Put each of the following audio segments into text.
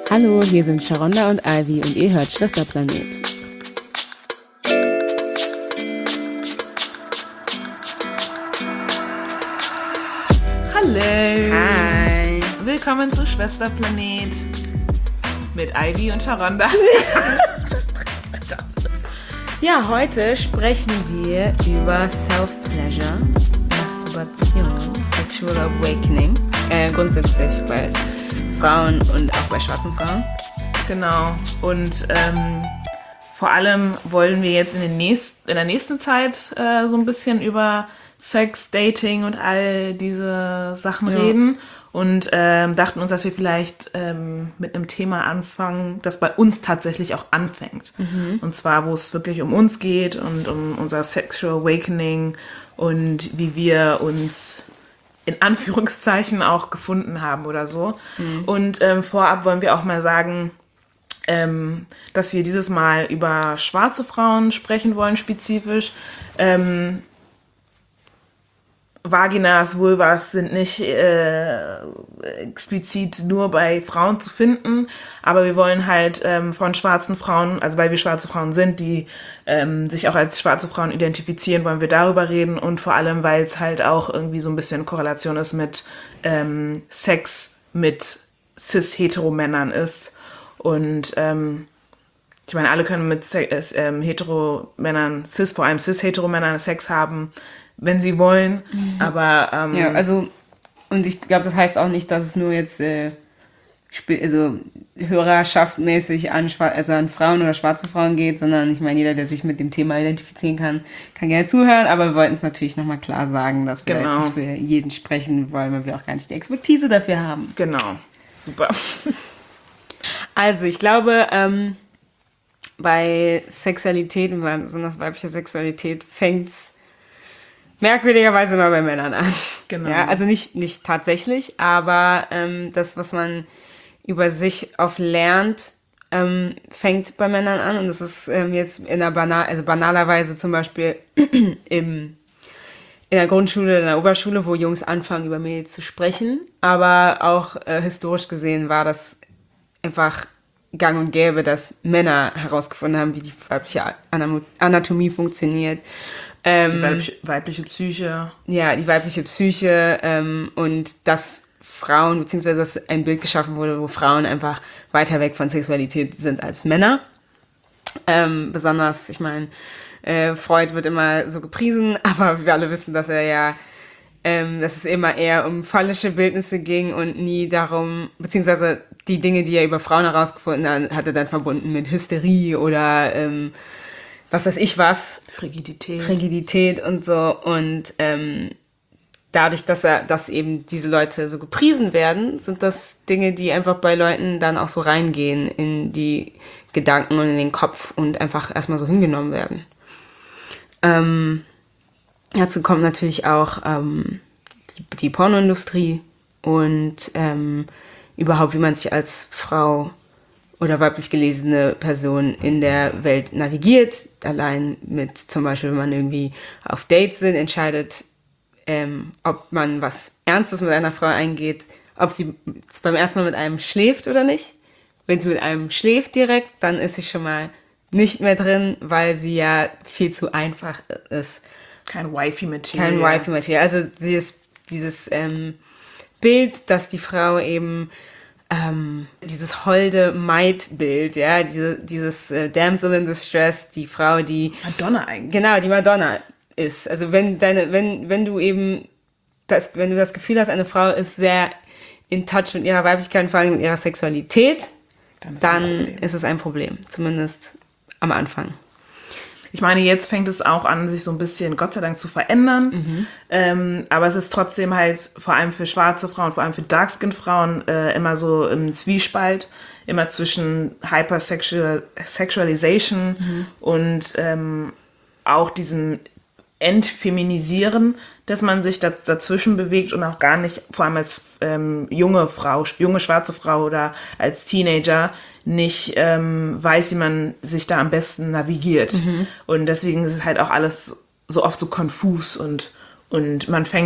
Hallo, hier sind Sharonda und Ivy und ihr hört Schwesterplanet. Hallo! Hi! Willkommen zu Schwesterplanet mit Ivy und Sharonda. Ja, heute sprechen wir über Self-Pleasure, Masturbation, Sexual Awakening, grundsätzlich bei Frauen und auch bei schwarzen Frauen. Genau. Und vor allem wollen wir jetzt in der nächsten Zeit so ein bisschen über Sex, Dating und all diese Sachen reden. Und dachten uns, dass wir vielleicht mit einem Thema anfangen, das bei uns tatsächlich auch anfängt. Und zwar, wo es wirklich um uns geht und um unser Sexual Awakening und wie wir uns in Anführungszeichen auch gefunden haben oder so. Und vorab wollen wir auch mal sagen, dass wir dieses Mal über schwarze Frauen sprechen wollen, spezifisch. Vaginas, Vulvas sind nicht explizit nur bei Frauen zu finden, aber wir wollen halt von schwarzen Frauen, also weil wir schwarze Frauen sind, die sich auch als schwarze Frauen identifizieren, wollen wir darüber reden und vor allem, weil es halt auch irgendwie so ein bisschen Korrelation ist mit Sex mit cis-hetero-Männern ist und ich meine, alle können mit hetero-Männern, vor allem cis-hetero-Männern Sex haben, wenn sie wollen, aber ja, also, und ich glaube, das heißt auch nicht, dass es nur jetzt hörerschaftmäßig an Frauen oder schwarze Frauen geht, sondern ich meine, jeder, der sich mit dem Thema identifizieren kann gerne zuhören, aber wir wollten es natürlich nochmal klar sagen, dass wir jetzt nicht für jeden sprechen wollen, weil wir auch gar nicht die Expertise dafür haben. Genau, super. Also, ich glaube, bei Sexualität, besonders weiblicher Sexualität, fängt's merkwürdigerweise immer bei Männern an. Genau. Ja, also nicht tatsächlich, aber das, was man über sich lernt, fängt bei Männern an. Und das ist jetzt in der banalerweise zum Beispiel in der Grundschule, in der Oberschule, wo Jungs anfangen, über Mädels zu sprechen. Aber auch historisch gesehen war das einfach gang und gäbe, dass Männer herausgefunden haben, wie die weibliche Anatomie funktioniert. Die weibliche Psyche. Ja, die weibliche Psyche und dass Frauen, beziehungsweise dass ein Bild geschaffen wurde, wo Frauen einfach weiter weg von Sexualität sind als Männer. Besonders, ich meine, Freud wird immer so gepriesen, aber wir alle wissen, dass dass es immer eher um phallische Bildnisse ging und nie darum, beziehungsweise die Dinge, die er über Frauen herausgefunden hat, hat er dann verbunden mit Hysterie oder was weiß ich was. Frigidität und so. Und dadurch, dass eben diese Leute so gepriesen werden, sind das Dinge, die einfach bei Leuten dann auch so reingehen in die Gedanken und in den Kopf und einfach erstmal so hingenommen werden. Dazu kommt natürlich auch die Pornoindustrie und überhaupt, wie man sich als Frau oder weiblich gelesene Person in der Welt navigiert. Allein mit zum Beispiel, wenn man irgendwie auf Dates sind, entscheidet, ob man was Ernstes mit einer Frau eingeht, ob sie beim ersten Mal mit einem schläft oder nicht. Wenn sie mit einem schläft direkt, dann ist sie schon mal nicht mehr drin, weil sie ja viel zu einfach ist. Kein Wifey-Material. Also dieses Bild, dass die Frau eben dieses holde Maid-Bild, ja, dieses Damsel in Distress, die Frau, die Madonna eigentlich. Genau, die Madonna ist. Also wenn du das Gefühl hast, eine Frau ist sehr in touch mit ihrer Weiblichkeit, vor allem mit ihrer Sexualität, dann ist es ein Problem. Zumindest am Anfang. Ich meine, jetzt fängt es auch an, sich so ein bisschen, Gott sei Dank, zu verändern. Aber es ist trotzdem halt, vor allem für schwarze Frauen, vor allem für Dark-Skin-Frauen, immer so im Zwiespalt, immer zwischen Hypersexualization und auch diesem Entfeminisieren, dass man sich dazwischen bewegt und auch gar nicht, vor allem als junge schwarze Frau oder als Teenager, nicht weiß, wie man sich da am besten navigiert. Und deswegen ist es halt auch alles so oft so konfus und man fängt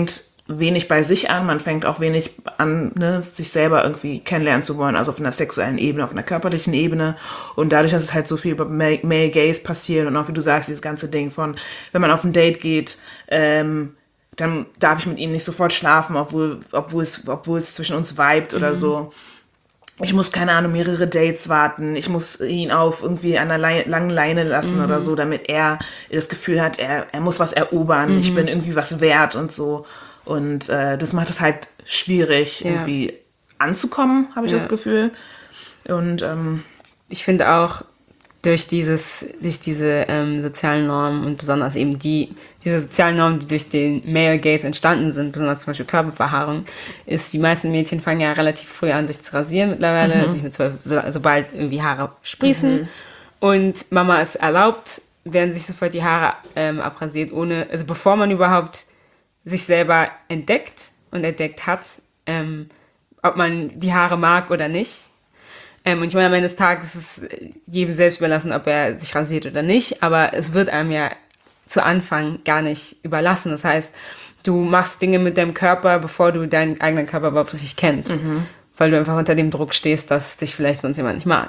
wenig bei sich an, man fängt auch wenig an, ne, sich selber irgendwie kennenlernen zu wollen, also auf einer sexuellen Ebene, auf einer körperlichen Ebene. Und dadurch, dass es halt so viel über Male Gaze passiert und auch, wie du sagst, dieses ganze Ding von, wenn man auf ein Date geht, dann darf ich mit ihm nicht sofort schlafen, obwohl es zwischen uns vibet oder so. Ich muss, keine Ahnung, mehrere Dates warten. Ich muss ihn auf irgendwie an einer langen Leine lassen oder so, damit er das Gefühl hat, er muss was erobern. Ich bin irgendwie was wert und so. Und das macht es halt schwierig, irgendwie anzukommen, habe ich das Gefühl. Und ich finde auch, durch diese sozialen Normen und besonders eben diese sozialen Normen, die durch den Male Gaze entstanden sind, besonders zum Beispiel Körperbehaarung, ist, die meisten Mädchen fangen ja relativ früh an, sich zu rasieren mittlerweile, also mit 12, sobald irgendwie Haare sprießen. Und Mama es erlaubt, werden sich sofort die Haare abrasiert, also bevor man überhaupt sich selber entdeckt und entdeckt hat, ob man die Haare mag oder nicht. Und ich meine, am Ende des Tages ist es jedem selbst überlassen, ob er sich rasiert oder nicht, aber es wird einem ja zu Anfang gar nicht überlassen. Das heißt, du machst Dinge mit deinem Körper, bevor du deinen eigenen Körper überhaupt richtig kennst, weil du einfach unter dem Druck stehst, dass dich vielleicht sonst jemand nicht mag.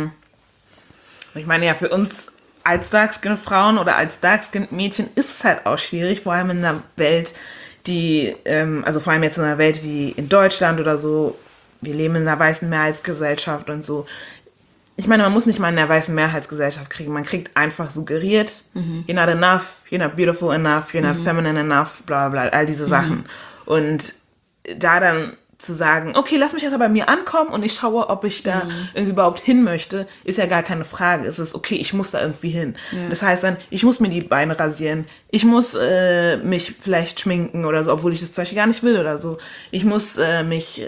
Ich meine, ja, für uns als Dark-Skin-Frauen oder als Dark-Skin-Mädchen ist es halt auch schwierig, vor allem in einer Welt, also vor allem jetzt in einer Welt wie in Deutschland oder so. Wir leben in einer weißen Mehrheitsgesellschaft und so. Ich meine, man muss nicht mal in einer weißen Mehrheitsgesellschaft kriegen. Man kriegt einfach suggeriert, you're not enough, you're not beautiful enough, you're not feminine enough, bla bla, all diese Sachen. Und da dann zu sagen, okay, lass mich erst bei mir ankommen und ich schaue, ob ich da irgendwie überhaupt hin möchte, ist ja gar keine Frage. Es ist, okay, ich muss da irgendwie hin. Ja. Das heißt dann, ich muss mir die Beine rasieren, ich muss mich vielleicht schminken oder so, obwohl ich das zum Beispiel gar nicht will oder so. Ich muss mich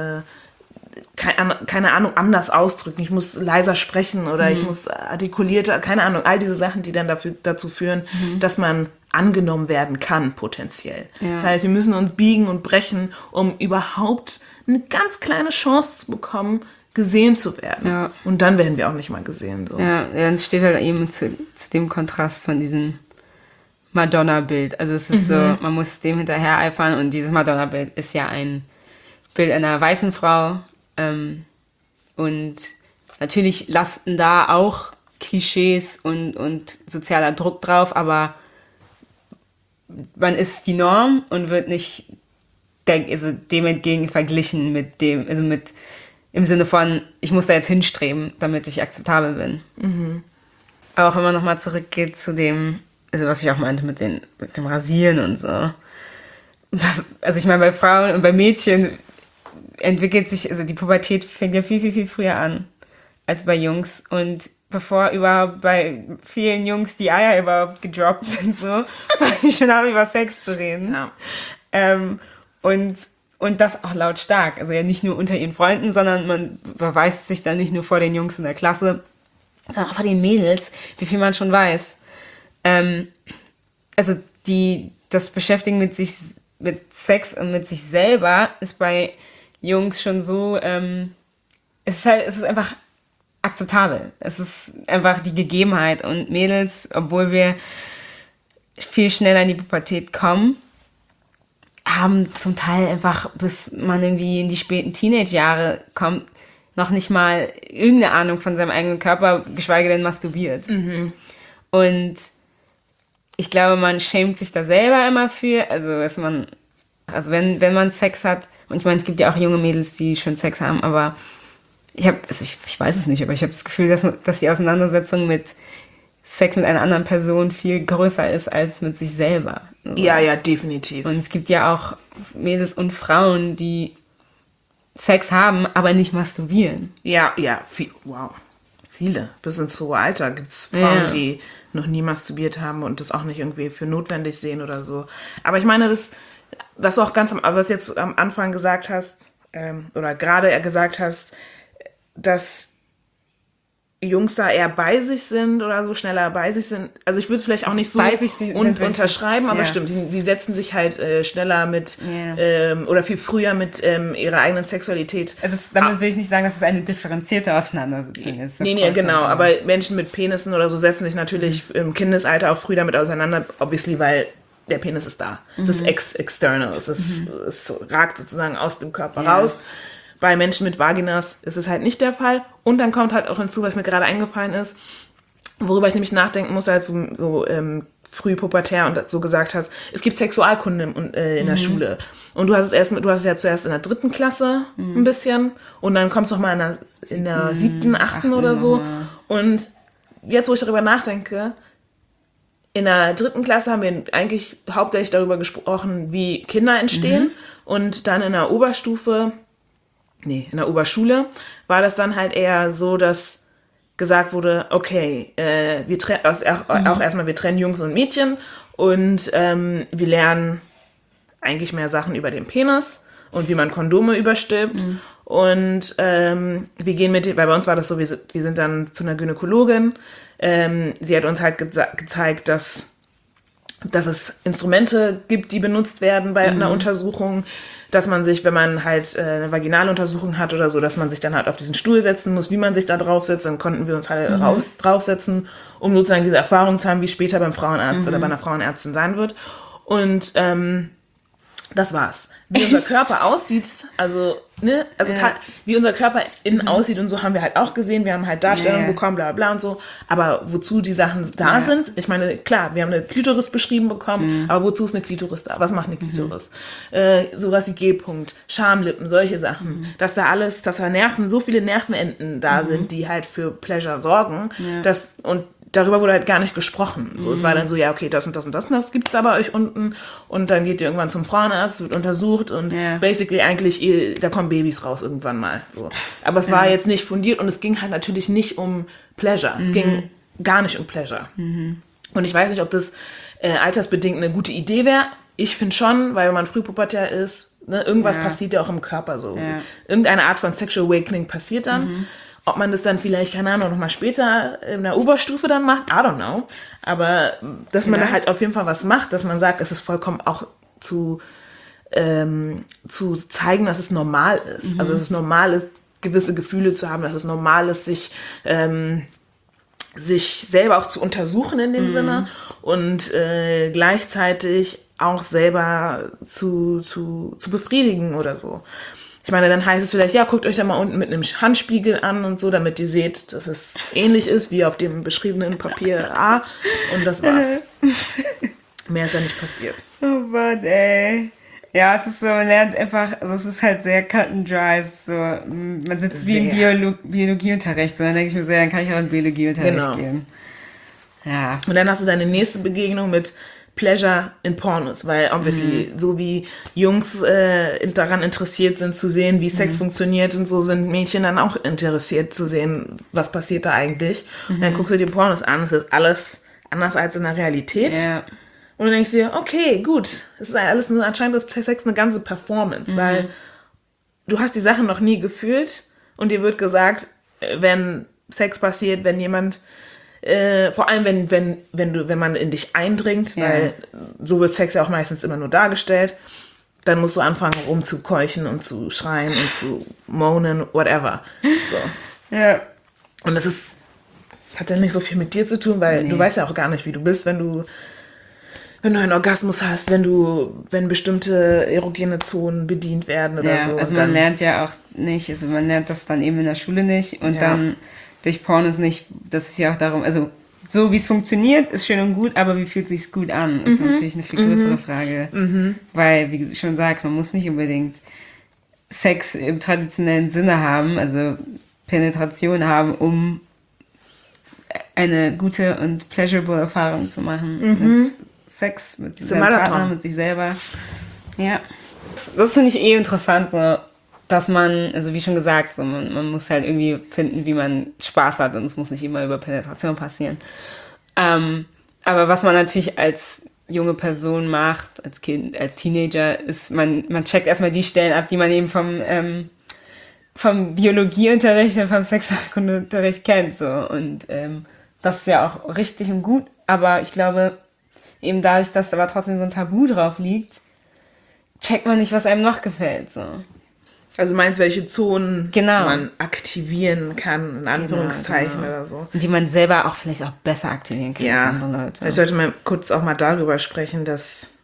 keine Ahnung, anders ausdrücken. Ich muss leiser sprechen oder ich muss artikulierter, keine Ahnung, all diese Sachen, die dann dazu führen, dass man angenommen werden kann, potenziell. Ja. Das heißt, wir müssen uns biegen und brechen, um überhaupt eine ganz kleine Chance zu bekommen, gesehen zu werden. Ja. Und dann werden wir auch nicht mal gesehen. So. Ja, es steht halt eben zu dem Kontrast von diesem Madonna-Bild. Also es ist so, man muss dem hinterher eifern und dieses Madonna-Bild ist ja ein Bild einer weißen Frau, und natürlich lasten da auch Klischees und sozialer Druck drauf, aber man ist die Norm und wird nicht dem entgegen verglichen mit dem, also mit im Sinne von, ich muss da jetzt hinstreben, damit ich akzeptabel bin. Aber auch wenn man nochmal zurückgeht zu dem, also was ich auch meinte mit dem Rasieren und so. Also ich meine, bei Frauen und bei Mädchen entwickelt sich, also die Pubertät fängt ja viel, viel, viel früher an als bei Jungs. Und bevor überhaupt bei vielen Jungs die Eier überhaupt gedroppt sind, so, fangen die schon an, über Sex zu reden. Ja. Und das auch lautstark. Also ja nicht nur unter ihren Freunden, sondern man beweist sich dann nicht nur vor den Jungs in der Klasse, sondern auch vor den Mädels, wie viel man schon weiß. Also das Beschäftigen mit Sex und mit sich selber ist bei Jungs schon so, es ist einfach akzeptabel. Es ist einfach die Gegebenheit. Und Mädels, obwohl wir viel schneller in die Pubertät kommen, haben zum Teil einfach, bis man irgendwie in die späten Teenage-Jahre kommt, noch nicht mal irgendeine Ahnung von seinem eigenen Körper, geschweige denn masturbiert. Und ich glaube, man schämt sich da selber immer für, also wenn man Sex hat, und ich meine, es gibt ja auch junge Mädels, die schon Sex haben, aber ich weiß es nicht, aber ich habe das Gefühl, dass die Auseinandersetzung mit Sex mit einer anderen Person viel größer ist als mit sich selber. Also, ja, definitiv. Und es gibt ja auch Mädels und Frauen, die Sex haben, aber nicht masturbieren. Ja, wow. Viele. Bis ins hohe Alter gibt es Frauen, die noch nie masturbiert haben und das auch nicht irgendwie für notwendig sehen oder so. Aber ich meine, was du auch was jetzt am Anfang gesagt hast, oder gerade gesagt hast, dass Jungs da eher bei sich sind oder so schneller bei sich sind. Also ich würde es vielleicht auch nicht so unterschreiben, aber stimmt, sie setzen sich halt schneller mit oder viel früher mit ihrer eigenen Sexualität. Damit will ich nicht sagen, dass es eine differenzierte Auseinandersetzung ist. Nee, genau. Aber Menschen mit Penissen oder so setzen sich natürlich im Kindesalter auch früh damit auseinander, obviously, weil der Penis ist da. Es ist external, es ragt sozusagen aus dem Körper raus. Bei Menschen mit Vaginas ist es halt nicht der Fall. Und dann kommt halt auch hinzu, was mir gerade eingefallen ist, worüber ich nämlich nachdenken muss, als du so früh pubertär und so gesagt hast, es gibt Sexualkunde in der Schule. Und du hast es ja zuerst in der 3. Klasse ein bisschen und dann kommst du noch mal in der 7., 8. oder so. Und jetzt, wo ich darüber nachdenke, in der 3. Klasse haben wir eigentlich hauptsächlich darüber gesprochen, wie Kinder entstehen. Und dann in der Oberschule war das dann halt eher so, dass gesagt wurde, okay, wir trennen Jungs und Mädchen und wir lernen eigentlich mehr Sachen über den Penis und wie man Kondome überstülpt. Und wir gehen weil bei uns war das so, wir sind dann zu einer Gynäkologin. Sie hat uns halt gezeigt, dass es Instrumente gibt, die benutzt werden bei einer Untersuchung, dass man sich, wenn man halt eine Vaginaluntersuchung hat oder so, dass man sich dann halt auf diesen Stuhl setzen muss, wie man sich da draufsetzt. Dann konnten wir uns halt draufsetzen, um sozusagen diese Erfahrung zu haben, wie später beim Frauenarzt oder bei einer Frauenärztin sein wird. Und das war's. Wie unser Körper aussieht, wie unser Körper innen aussieht und so haben wir halt auch gesehen. Wir haben halt Darstellungen bekommen, bla bla und so. Aber wozu die Sachen da sind, ich meine, klar, wir haben eine Klitoris beschrieben bekommen, aber wozu ist eine Klitoris da? Was macht eine Klitoris? Sowas wie G-Punkt, Schamlippen, solche Sachen. Dass da so viele Nervenenden da sind, die halt für Pleasure sorgen. Und darüber wurde halt gar nicht gesprochen. So, es war dann so, ja, okay, das und das und das und das gibt's da bei euch unten. Und dann geht ihr irgendwann zum Frauenarzt, wird untersucht und basically eigentlich, da kommen Babys raus irgendwann mal. So. Aber es war jetzt nicht fundiert und es ging halt natürlich nicht um Pleasure. Es ging gar nicht um Pleasure. Und ich weiß nicht, ob das altersbedingt eine gute Idee wäre. Ich finde schon, weil wenn man frühpubertär ist, ne, irgendwas passiert ja auch im Körper so. Irgendeine Art von Sexual Awakening passiert dann. Ob man das dann vielleicht, keine Ahnung, nochmal später in der Oberstufe dann macht, I don't know. Aber dass man da halt auf jeden Fall was macht, dass man sagt, es ist vollkommen auch zu zeigen, dass es normal ist. Also dass es normal ist, gewisse Gefühle zu haben, dass es normal ist, sich selber auch zu untersuchen in dem Sinne und gleichzeitig auch selber zu befriedigen oder so. Ich meine, dann heißt es vielleicht, ja, guckt euch da mal unten mit einem Handspiegel an und so, damit ihr seht, dass es ähnlich ist wie auf dem beschriebenen Papier A. Und das war's. Mehr ist ja nicht passiert. Oh Mann, ey. Ja, es ist so, man lernt einfach, also es ist halt sehr cut and dry, es ist so, man sitzt wie im Biologieunterricht, so, dann denke ich mir so, dann kann ich auch in Biologieunterricht gehen. Ja. Und dann hast du deine nächste Begegnung mit Pleasure in Pornos, weil obviously so wie Jungs daran interessiert sind zu sehen, wie Sex funktioniert und so sind Mädchen dann auch interessiert zu sehen, was passiert da eigentlich. Und dann guckst du dir Pornos an, es ist alles anders als in der Realität. Ja. Und du denkst dir, okay, gut, es ist alles anscheinend ist Sex eine ganze Performance, weil du hast die Sachen noch nie gefühlt und dir wird gesagt, wenn Sex passiert, wenn jemand vor allem, wenn man in dich eindringt, weil so wird Sex ja auch meistens immer nur dargestellt, dann musst du anfangen rumzukeuchen und zu schreien und zu moanen, whatever. So. Ja. Und das hat ja nicht so viel mit dir zu tun, weil du weißt ja auch gar nicht, wie du bist, wenn du einen Orgasmus hast, wenn bestimmte erogene Zonen bedient werden oder so. Also man lernt ja auch nicht, also man lernt das dann eben in der Schule nicht und dann durch Pornos nicht, das ist ja auch darum, also so wie es funktioniert, ist schön und gut, aber wie fühlt sich's gut an, ist natürlich eine viel größere Frage. Weil, wie du schon sagst, man muss nicht unbedingt Sex im traditionellen Sinne haben, also Penetration haben, um eine gute und pleasurable Erfahrung zu machen mit Sex, mit seinem Partner, mit sich selber. Ja. Das finde ich interessant, so, dass man, also wie schon gesagt, so, man muss halt irgendwie finden, wie man Spaß hat und es muss nicht immer über Penetration passieren. Aber was man natürlich als junge Person macht, als Kind, als Teenager, ist, man checkt erstmal die Stellen ab, die man eben vom Biologieunterricht und vom Sexualkundeunterricht kennt. So. Und das ist ja auch richtig und gut, aber ich glaube, eben dadurch, dass da aber trotzdem so ein Tabu drauf liegt, checkt man nicht, was einem noch gefällt. So. Also meinst du, welche Zonen man aktivieren kann, in Anführungszeichen oder so. Und die man selber auch vielleicht auch besser aktivieren kann als andere Leute. Ich sollte mal kurz auch mal darüber sprechen, dass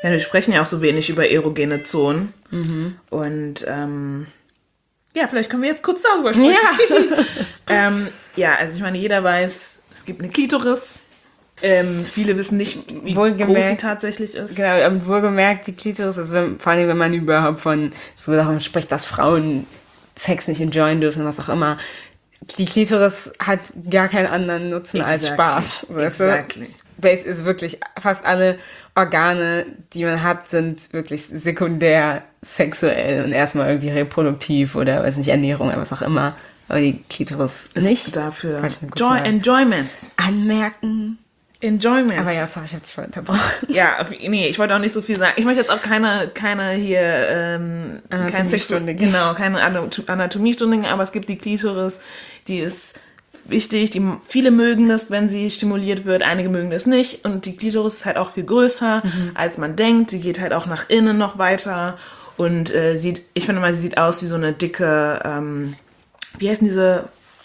Ja, wir sprechen ja auch so wenig über erogene Zonen. Und ja, vielleicht können wir jetzt kurz darüber sprechen. Ja, also ich meine, jeder weiß, es gibt eine Klitoris. Viele wissen nicht, wie groß sie tatsächlich ist. Genau, wohlgemerkt, die Klitoris ist, vor allem wenn man überhaupt von so davon spricht, dass Frauen Sex nicht enjoyen dürfen, was auch immer. Die Klitoris hat gar keinen anderen Nutzen als Spaß. Exactly. Base ist wirklich, fast alle Organe, die man hat, sind wirklich sekundär sexuell und erstmal irgendwie reproduktiv oder, weiß nicht, Ernährung oder was auch immer. Aber die Klitoris ist nicht. Dafür Enjoyments. Anmerken. Enjoyments. Aber ja, sorry, ich hab dich voll unterbrochen. Ja, nee, ich wollte auch nicht so viel sagen. Ich möchte jetzt auch keine hier, keine Anatomiestunde, aber es gibt die Klitoris, die ist wichtig. Viele mögen das, wenn sie stimuliert wird, einige mögen das nicht. Und die Klitoris ist halt auch viel größer, als man denkt. Sie geht halt auch nach innen noch weiter und ich finde mal, sie sieht aus wie so eine dicke, wie heißen diese,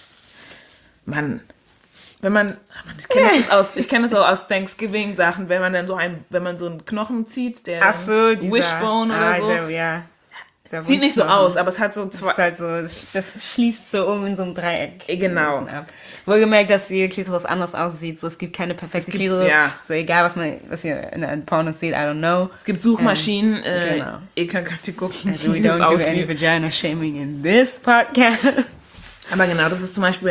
ich kenne das auch aus Thanksgiving-Sachen, wenn man so einen Knochen zieht, der Wishbone oder so. Ja. Sieht nicht so aus, aber es hat so zwei. Das ist halt so, das schließt so in so einem Dreieck. Genau. Ab. Wohlgemerkt, dass die Klitoris anders aussieht. So, es gibt keine perfekte Klitoris. Ja. So, egal, was ihr in der Pornos seht, I don't know. Es gibt Suchmaschinen. Genau. Ihr könnt gucken, we don't do any vagina shaming in this podcast. Aber genau, das ist zum Beispiel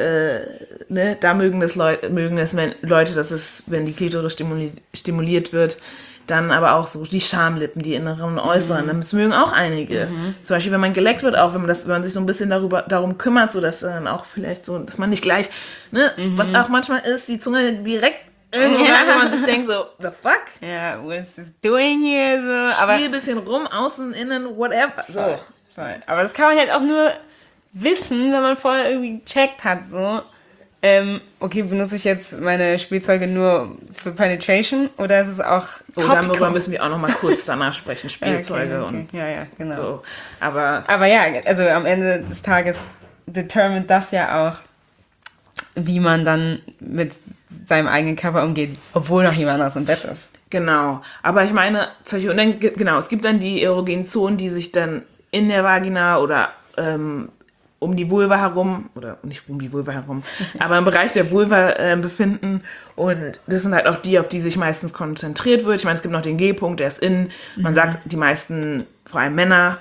da mögen es Leute, dass es, wenn die Klitoris stimuliert wird, dann aber auch so die Schamlippen, die inneren und äußeren, das mögen auch einige. Zum Beispiel, wenn man geleckt wird, auch wenn man sich so ein bisschen darum kümmert, so dass dann auch vielleicht so, dass man nicht gleich, was auch manchmal ist, die Zunge direkt irgendwo rein, wo man sich denkt so, the fuck? Ja, what is this doing here? So. Spiel ein bisschen rum, außen, innen, whatever. So. Voll. Aber das kann man halt auch nur wissen, wenn man vorher irgendwie gecheckt hat, so. Okay, benutze ich jetzt meine Spielzeuge nur für Penetration oder ist es auch darüber müssen wir auch noch mal kurz danach sprechen, Spielzeuge okay. und ja, genau. So. Aber ja, also am Ende des Tages determint das ja auch, wie man dann mit seinem eigenen Körper umgeht, obwohl noch jemand anders im Bett ist. Genau, aber ich meine, es gibt dann die erogenen Zonen, die sich dann in der Vagina oder um die Vulva herum, oder nicht um die Vulva herum, aber im Bereich der Vulva befinden. Und das sind halt auch die, auf die sich meistens konzentriert wird. Ich meine, es gibt noch den G-Punkt, der ist innen. Man sagt, die meisten, vor allem Männer,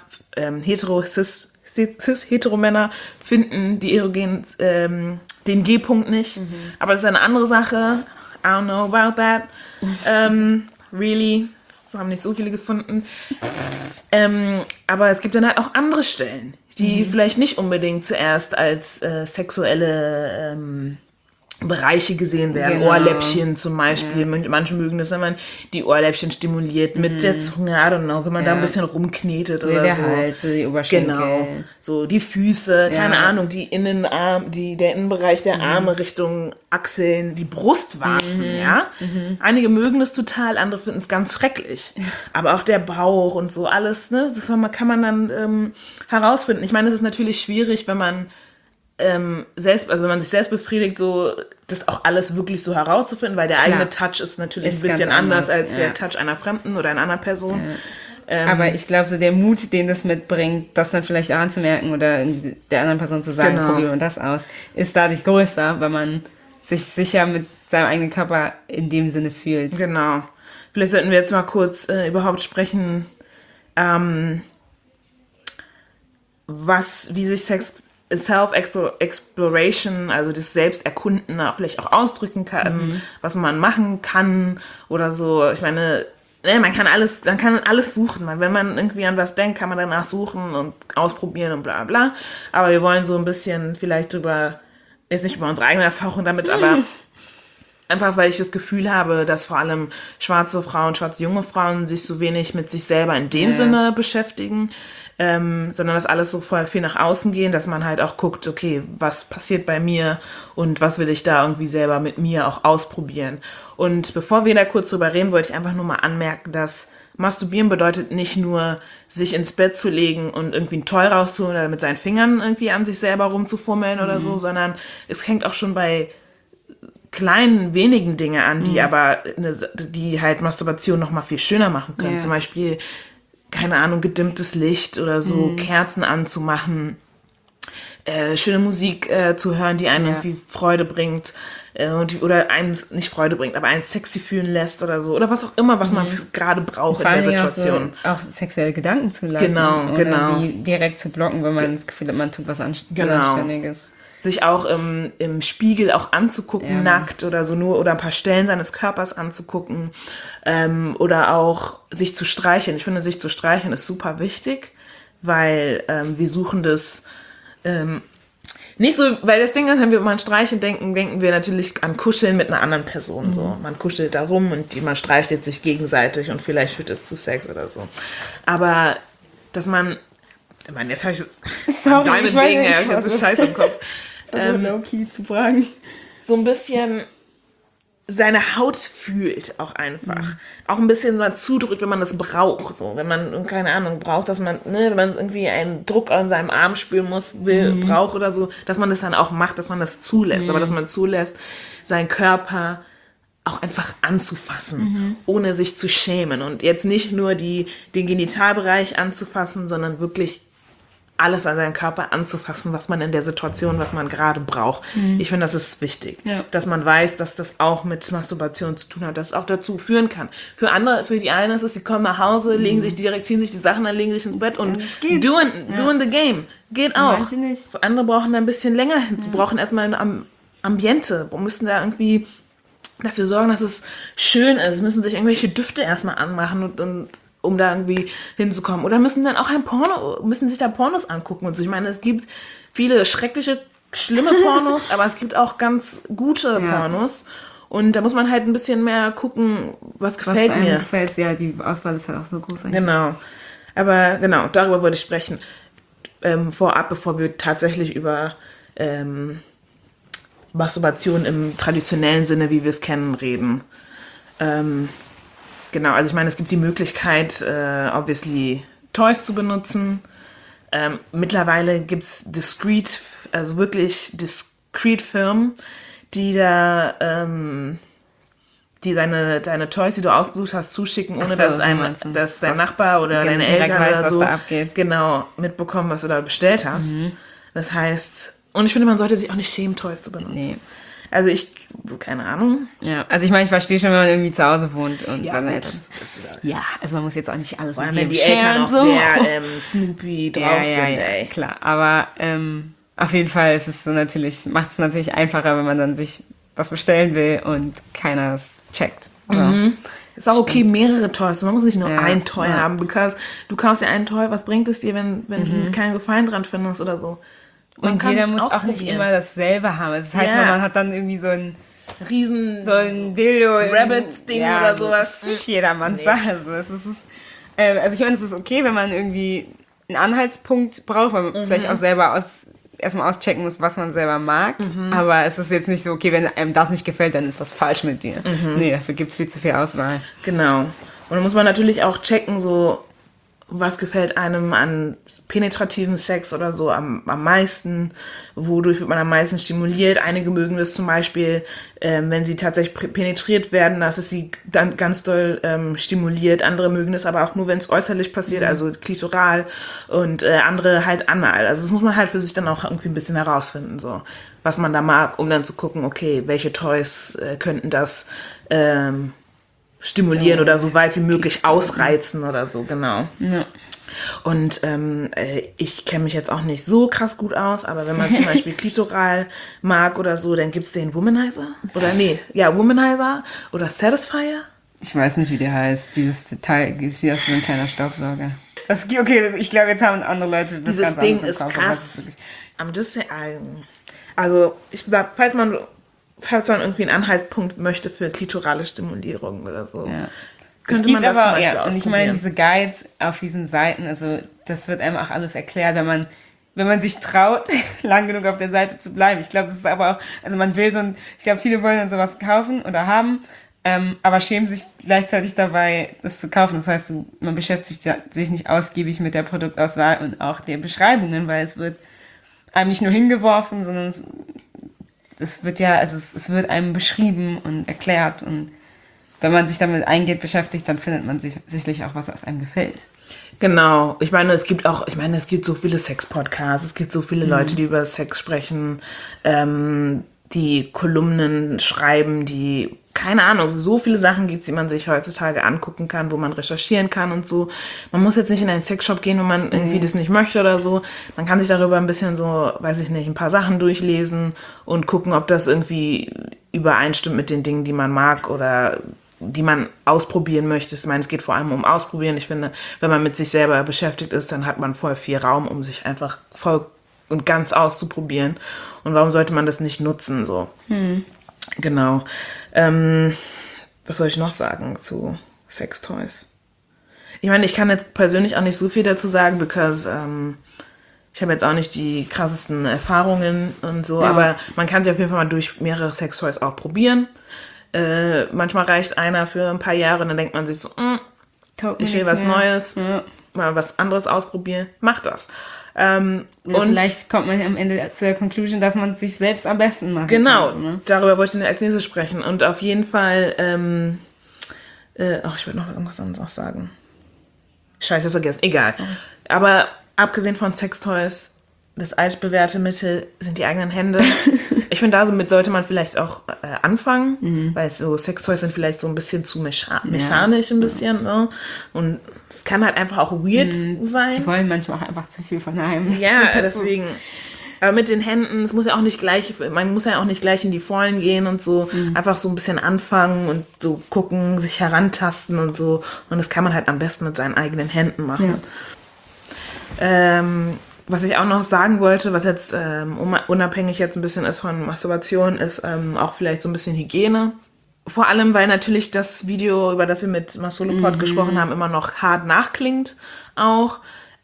cis-hetero-Männer, finden die erogenen, den G-Punkt nicht. Aber das ist eine andere Sache. I don't know about that. Really. Das haben nicht so viele gefunden. Aber es gibt dann halt auch andere Stellen, die vielleicht nicht unbedingt zuerst als sexuelle Bereiche gesehen werden. Genau. Ohrläppchen zum Beispiel. Manche mögen das, wenn man die Ohrläppchen stimuliert mit der Zunge, I don't know, wenn man da ein bisschen rumknetet oder der so. Hals, die Oberschenkel. Genau. So die Füße, keine Ahnung, der Innenbereich der Arme Richtung Achseln, die Brustwarzen, ja. Einige mögen das total, andere finden es ganz schrecklich. Aber auch der Bauch und so alles, ne, das kann man dann herausfinden. Ich meine, es ist natürlich schwierig, wenn man wenn man sich selbst befriedigt, so das auch alles wirklich so herauszufinden, weil der eigene Touch ist natürlich ein bisschen anders als der Touch einer Fremden oder einer anderen Person. Ja. Aber ich glaube, so der Mut, den das mitbringt, das dann vielleicht auch anzumerken oder der anderen Person zu sagen, probieren wir das aus, ist dadurch größer, weil man sich sicher mit seinem eigenen Körper in dem Sinne fühlt. Genau. Vielleicht sollten wir jetzt mal kurz überhaupt sprechen, wie sich Self-Exploration, also das Selbsterkunden vielleicht auch ausdrücken kann, was man machen kann oder so. Ich meine, man kann alles suchen. Wenn man irgendwie an was denkt, kann man danach suchen und ausprobieren und bla bla. Aber wir wollen so ein bisschen vielleicht jetzt nicht über unsere eigene Erfahrung damit, aber einfach, weil ich das Gefühl habe, dass vor allem schwarze junge Frauen sich so wenig mit sich selber in dem Sinne beschäftigen, sondern dass alles so voll viel nach außen gehen, dass man halt auch guckt, okay, was passiert bei mir und was will ich da irgendwie selber mit mir auch ausprobieren. Und bevor wir da kurz drüber reden, wollte ich einfach nur mal anmerken, dass Masturbieren bedeutet nicht nur, sich ins Bett zu legen und irgendwie ein Toy rauszuholen oder mit seinen Fingern irgendwie an sich selber rumzufummeln oder so, sondern es hängt auch schon bei kleinen, wenigen Dinge an, die aber, die halt Masturbation noch mal viel schöner machen können. Ja. Zum Beispiel, keine Ahnung, gedimmtes Licht oder so, Kerzen anzumachen, schöne Musik zu hören, die einem irgendwie Freude bringt oder einem nicht Freude bringt, aber einen sexy fühlen lässt oder so. Oder was auch immer, was man gerade braucht in der Situation. Auch sexuelle Gedanken zu lassen. Genau, oder die direkt zu blocken, wenn man das Gefühl hat, man tut was Anständiges. Sich auch im Spiegel auch anzugucken, nackt oder so oder ein paar Stellen seines Körpers anzugucken oder auch sich zu streicheln. Ich finde, sich zu streicheln ist super wichtig, weil wir suchen das nicht so, weil das Ding ist, wenn wir mal an Streichen denken wir natürlich an Kuscheln mit einer anderen Person. So. Man kuschelt da rum und man streichelt sich gegenseitig und vielleicht führt es zu Sex oder so. Aber dass man, ich meine, jetzt habe ich Sorry, habe ich jetzt so Scheiß im Kopf. low-key zu fragen. So ein bisschen seine Haut fühlt auch einfach. Auch ein bisschen mal zudrückt, wenn man das braucht. So, wenn man, keine Ahnung, braucht, dass man, wenn man irgendwie einen Druck an seinem Arm spüren braucht oder so, dass man das dann auch macht, dass man das zulässt. Aber dass man zulässt, seinen Körper auch einfach anzufassen, ohne sich zu schämen. Und jetzt nicht nur den Genitalbereich anzufassen, sondern wirklich alles an seinem Körper anzufassen, was man in der Situation, was man gerade braucht. Ich finde, das ist wichtig, dass man weiß, dass das auch mit Masturbation zu tun hat, dass es auch dazu führen kann. Für die einen ist es, sie kommen nach Hause, ziehen sich die Sachen an, legen sich ins Bett und doing the game. Geht auch. Manche nicht. Andere brauchen da ein bisschen länger hin. Sie brauchen erstmal ein Ambiente, müssen da irgendwie dafür sorgen, dass es schön ist, müssen sich irgendwelche Düfte erstmal anmachen und um da irgendwie hinzukommen. Oder müssen dann auch müssen sich da Pornos angucken und so. Ich meine, es gibt viele schreckliche, schlimme Pornos, aber es gibt auch ganz gute Pornos. Und da muss man halt ein bisschen mehr gucken, was gefällt mir. Ja, die Auswahl ist halt auch so groß eigentlich. Genau. Aber genau, darüber wollte ich sprechen. Vorab, bevor wir tatsächlich über Masturbation im traditionellen Sinne, wie wir es kennen, reden. Genau, also ich meine, es gibt die Möglichkeit, obviously Toys zu benutzen. Mittlerweile gibt es wirklich discreet Firmen, die da deine Toys, die du ausgesucht hast, zuschicken, ohne dass dein Nachbar oder deine Eltern weiß, oder so was da abgeht. Genau mitbekommen, was du da bestellt hast. Das heißt, und ich finde, man sollte sich auch nicht schämen, Toys zu benutzen. Nee. Also keine Ahnung. Ja, also ich meine, ich verstehe schon, wenn man irgendwie zu Hause wohnt und ja, seine gut, Eltern. Ja, also man muss jetzt auch nicht alles mit wenn die Eltern auch sehr Snoopy drauf sind, ey. Klar, aber auf jeden Fall ist es so macht es natürlich einfacher, wenn man dann sich was bestellen will und keiner es checkt. Ist auch okay, mehrere Toys. Man muss nicht nur ein Toy haben, because du kaufst ja ein Toy, was bringt es dir, wenn du keinen Gefallen dran findest oder so? Und jeder muss auch nicht immer dasselbe haben. Das heißt, man hat dann irgendwie so ein Dildo, Rabbit-Ding oder sowas. Das ist nicht jedermanns Sache. Also ich meine, es ist okay, wenn man irgendwie einen Anhaltspunkt braucht, weil man vielleicht auch selber erstmal auschecken muss, was man selber mag. Aber es ist jetzt nicht so, okay, wenn einem das nicht gefällt, dann ist was falsch mit dir. Nee, dafür gibt es viel zu viel Auswahl. Genau. Und dann muss man natürlich auch checken, so was gefällt einem an penetrativen Sex oder so am meisten, wodurch wird man am meisten stimuliert. Einige mögen das zum Beispiel, wenn sie tatsächlich penetriert werden, dass es sie dann ganz doll stimuliert. Andere mögen es aber auch nur, wenn es äußerlich passiert, also klitoral, und andere halt anal. Also das muss man halt für sich dann auch irgendwie ein bisschen herausfinden, so was man da mag, um dann zu gucken, okay, welche Toys könnten das stimulieren oder so weit wie möglich ausreizen oder so, genau. Ja. Und ich kenne mich jetzt auch nicht so krass gut aus, aber wenn man zum Beispiel klitoral mag oder so, dann gibt es den Womanizer. Womanizer oder Satisfier. Ich weiß nicht, wie der heißt. Dieses Detail ist hier so ein kleiner Staubsauger. Okay, ich glaube, jetzt haben andere Leute das Dieses Ding ist krass. Also, ich sag, falls man irgendwie einen Anhaltspunkt möchte für klitorale Stimulierung oder so, könnte man das zum Beispiel ausprobieren. Und ich meine, diese Guides auf diesen Seiten, also das wird einem auch alles erklärt, wenn man sich traut, lang genug auf der Seite zu bleiben. Ich glaube, das ist aber auch, also man will ich glaube, viele wollen dann sowas kaufen oder haben, aber schämen sich gleichzeitig dabei, das zu kaufen. Das heißt, man beschäftigt sich nicht ausgiebig mit der Produktauswahl und auch den Beschreibungen, weil es wird einem nicht nur hingeworfen, sondern das wird ja, also es wird einem beschrieben und erklärt und wenn man sich damit eingehend beschäftigt, dann findet man sicherlich auch was einem gefällt. Genau. Ich meine, es gibt so viele Sex-Podcasts, es gibt so viele Leute, die über Sex sprechen, die Kolumnen schreiben, die, keine Ahnung, so viele Sachen gibt es, die man sich heutzutage angucken kann, wo man recherchieren kann und so. Man muss jetzt nicht in einen Sexshop gehen, wenn man irgendwie das nicht möchte oder so. Man kann sich darüber ein bisschen so, weiß ich nicht, ein paar Sachen durchlesen und gucken, ob das irgendwie übereinstimmt mit den Dingen, die man mag oder die man ausprobieren möchte. Ich meine, es geht vor allem um Ausprobieren. Ich finde, wenn man mit sich selber beschäftigt ist, dann hat man voll viel Raum, um sich einfach voll und ganz auszuprobieren. Und warum sollte man das nicht nutzen? So. Genau. Was soll ich noch sagen zu Sextoys? Ich meine, ich kann jetzt persönlich auch nicht so viel dazu sagen, because ich habe jetzt auch nicht die krassesten Erfahrungen und so, aber man kann sich auf jeden Fall mal durch mehrere Sextoys auch probieren. Manchmal reicht einer für ein paar Jahre und dann denkt man sich so, ich will was Neues, mal was anderes ausprobieren. Mach das. Und vielleicht kommt man am Ende zur Conclusion, dass man es sich selbst am besten macht. Genau, darüber wollte ich als nächstes sprechen. Und auf jeden Fall, ich wollte noch was anderes sagen. Scheiße, das vergessen. Egal. Sorry. Aber abgesehen von Sextoys, das altbewährte Mittel sind die eigenen Hände. Ich finde, damit sollte man vielleicht auch anfangen, weil so Sextoys sind vielleicht so ein bisschen zu mechanisch ein bisschen. Ne? Und es kann halt einfach auch weird sein. Die wollen manchmal auch einfach zu viel von einem. Ja, deswegen. Aber mit den Händen, man muss ja auch nicht gleich in die Vollen gehen und so. Einfach so ein bisschen anfangen und so gucken, sich herantasten und so. Und das kann man halt am besten mit seinen eigenen Händen machen. Ja. Was ich auch noch sagen wollte, was jetzt unabhängig jetzt ein bisschen ist von Masturbation, ist auch vielleicht so ein bisschen Hygiene. Vor allem, weil natürlich das Video, über das wir mit Masolopod gesprochen haben, immer noch hart nachklingt auch.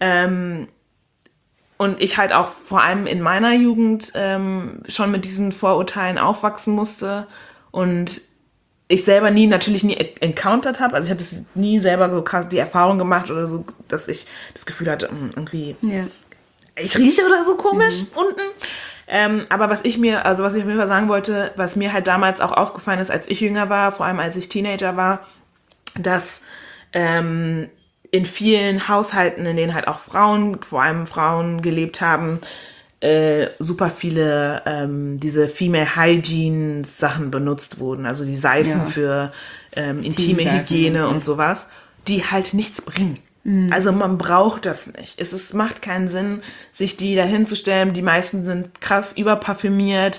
Und ich halt auch vor allem in meiner Jugend schon mit diesen Vorurteilen aufwachsen musste und ich selber natürlich nie encountered habe. Also ich hatte nie selber so krass die Erfahrung gemacht oder so, dass ich das Gefühl hatte, irgendwie... Ja. Ich rieche oder so komisch unten. Aber was ich auf jeden Fall sagen wollte, was mir halt damals auch aufgefallen ist, als ich jünger war, vor allem als ich Teenager war, dass in vielen Haushalten, in denen halt auch vor allem Frauen gelebt haben, super viele diese Female Hygiene Sachen benutzt wurden. Also die Seifen für intime Hygiene und sowas, die halt nichts bringen. Also man braucht das nicht. Es macht keinen Sinn, sich die da hinzustellen. Die meisten sind krass überparfümiert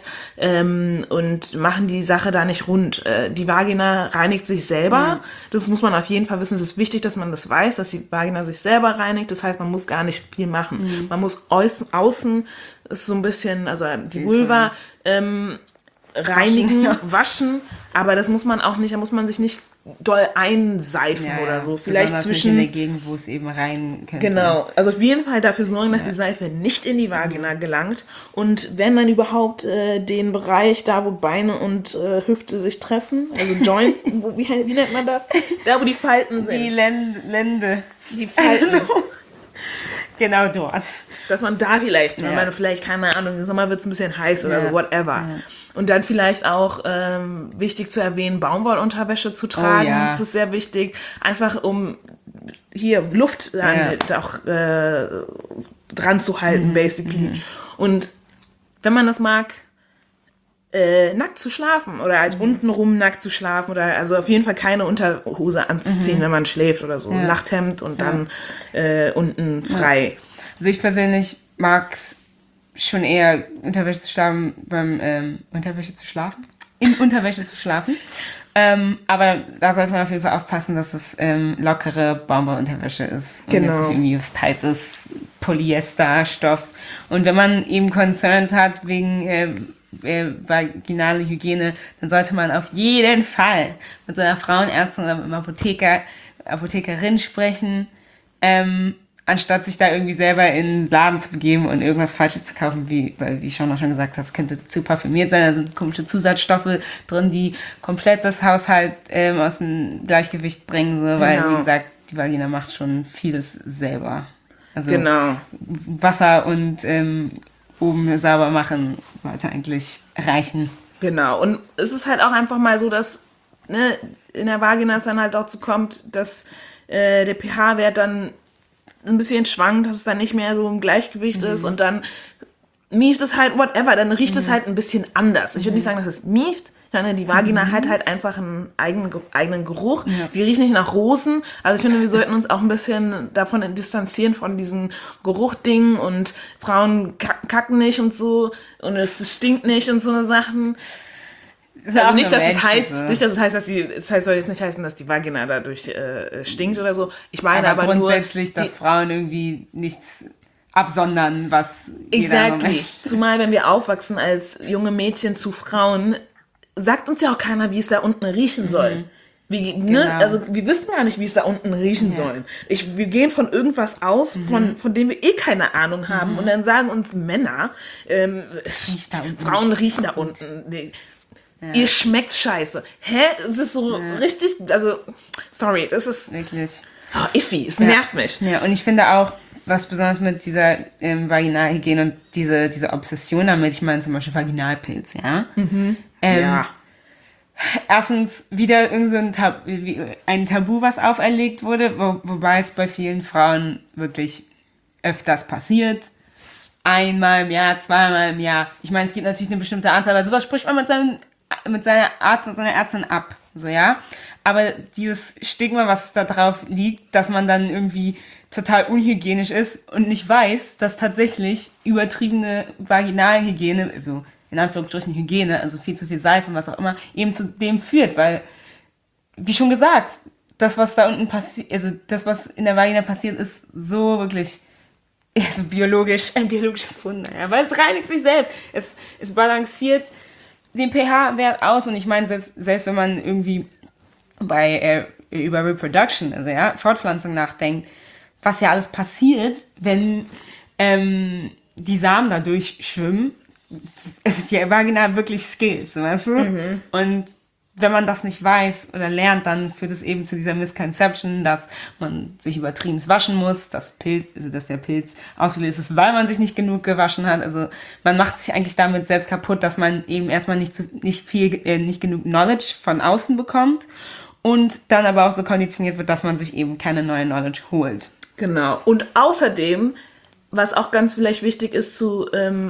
und machen die Sache da nicht rund. Die Vagina reinigt sich selber. Das muss man auf jeden Fall wissen. Es ist wichtig, dass man das weiß, dass die Vagina sich selber reinigt. Das heißt, man muss gar nicht viel machen. Man muss außen ist so ein bisschen, also die Vulva reinigen, waschen. Aber das muss man auch nicht, da muss man sich nicht doll einseifen oder so. Vielleicht zwischen nicht in der Gegend, wo es eben rein könnte. Genau. Also auf jeden Fall dafür sorgen, dass die Seife nicht in die Vagina gelangt. Und wenn dann überhaupt den Bereich, da wo Beine und Hüfte sich treffen, also Joints, wie nennt man das? Da wo die Falten sind. Die Lände. Die Falten. Genau dort. Dass man da vielleicht, wenn man vielleicht, keine Ahnung, im Sommer wird es ein bisschen heiß oder so, whatever. Ja. Und dann vielleicht auch wichtig zu erwähnen, Baumwollunterwäsche zu tragen. Das ist sehr wichtig. Einfach um hier Luft auch dran zu halten, basically. Und wenn man das mag, nackt zu schlafen oder halt untenrum nackt zu schlafen oder also auf jeden Fall keine Unterhose anzuziehen, wenn man schläft oder so. Ja. Nachthemd und dann unten frei. Ja. Also ich persönlich mag es schon eher Unterwäsche zu schlafen, in Unterwäsche zu schlafen. Aber da sollte man auf jeden Fall aufpassen, dass es lockere Baumwollunterwäsche ist. Und jetzt nicht irgendwie was tightes Polyesterstoff. Und wenn man eben Concerns hat wegen vaginale Hygiene, dann sollte man auf jeden Fall mit seiner Frauenärztin oder mit einem Apothekerin sprechen, anstatt sich da irgendwie selber in den Laden zu begeben und irgendwas Falsches zu kaufen, weil wie Sean auch schon gesagt hat, es könnte zu parfümiert sein, da sind komische Zusatzstoffe drin, die komplett das Haushalt aus dem Gleichgewicht bringen, so, weil, wie gesagt, die Vagina macht schon vieles selber. Also Wasser und oben sauber machen sollte eigentlich reichen. Genau, und es ist halt auch einfach mal so, dass in der Vagina es dann halt dazu kommt, dass der pH-Wert dann ein bisschen schwankt, dass es dann nicht mehr so im Gleichgewicht ist und dann mieft es halt, whatever, dann riecht es halt ein bisschen anders. Ich würde nicht sagen, dass es mieft, sondern die Vagina hat halt einfach einen eigenen Geruch. Ja. Sie riecht nicht nach Rosen. Also ich finde, wir sollten uns auch ein bisschen davon distanzieren, von diesen Geruchdingen und Frauen kacken nicht und so und es stinkt nicht und so eine Sachen. Also nicht, dass es heißt, soll jetzt nicht heißen, dass die Vagina dadurch stinkt oder so. Ich meine aber grundsätzlich, dass Frauen irgendwie nichts absondern, was jeder Mensch. Zumal, wenn wir aufwachsen als junge Mädchen zu Frauen, sagt uns ja auch keiner, wie es da unten riechen soll. Also wir wissen gar nicht, wie es da unten riechen soll. Wir gehen von irgendwas aus, von dem wir keine Ahnung haben. Und dann sagen uns Männer, Frauen riechen da unten. Nee. Ja. Ihr schmeckt scheiße. Es ist so richtig, also, sorry, das ist wirklich iffy, es nervt mich. Ja, und ich finde auch, was besonders mit dieser Vaginalhygiene und diese Obsession damit, ich meine zum Beispiel Vaginalpilz, ja? Erstens wieder irgend so ein Tabu, was auferlegt wurde, wobei es bei vielen Frauen wirklich öfters passiert. Einmal im Jahr, zweimal im Jahr. Ich meine, es gibt natürlich eine bestimmte Anzahl, aber sowas spricht man mit seiner Arzt und seiner Ärztin ab, so, ja. Aber dieses Stigma, was da drauf liegt, dass man dann irgendwie total unhygienisch ist und nicht weiß, dass tatsächlich übertriebene Vaginalhygiene, also in Anführungsstrichen Hygiene, also viel zu viel Seife und was auch immer, eben zu dem führt, weil, wie schon gesagt, das, was da unten passiert, also das, was in der Vagina passiert, ist so wirklich, also ein biologisches Wunder, ja, weil es reinigt sich selbst, es balanciert den pH-Wert aus und ich meine, selbst wenn man irgendwie über Reproduction, also ja, Fortpflanzung nachdenkt, was ja alles passiert, wenn die Samen da durchschwimmen, ist die Vagina wirklich Skills, weißt du? Und wenn man das nicht weiß oder lernt, dann führt es eben zu dieser Misconception, dass man sich übertrieben waschen muss, dass der Pilz ausgelöst ist, weil man sich nicht genug gewaschen hat. Also man macht sich eigentlich damit selbst kaputt, dass man eben erstmal nicht genug Knowledge von außen bekommt und dann aber auch so konditioniert wird, dass man sich eben keine neue Knowledge holt. Genau. Und außerdem, was auch ganz vielleicht wichtig ist zu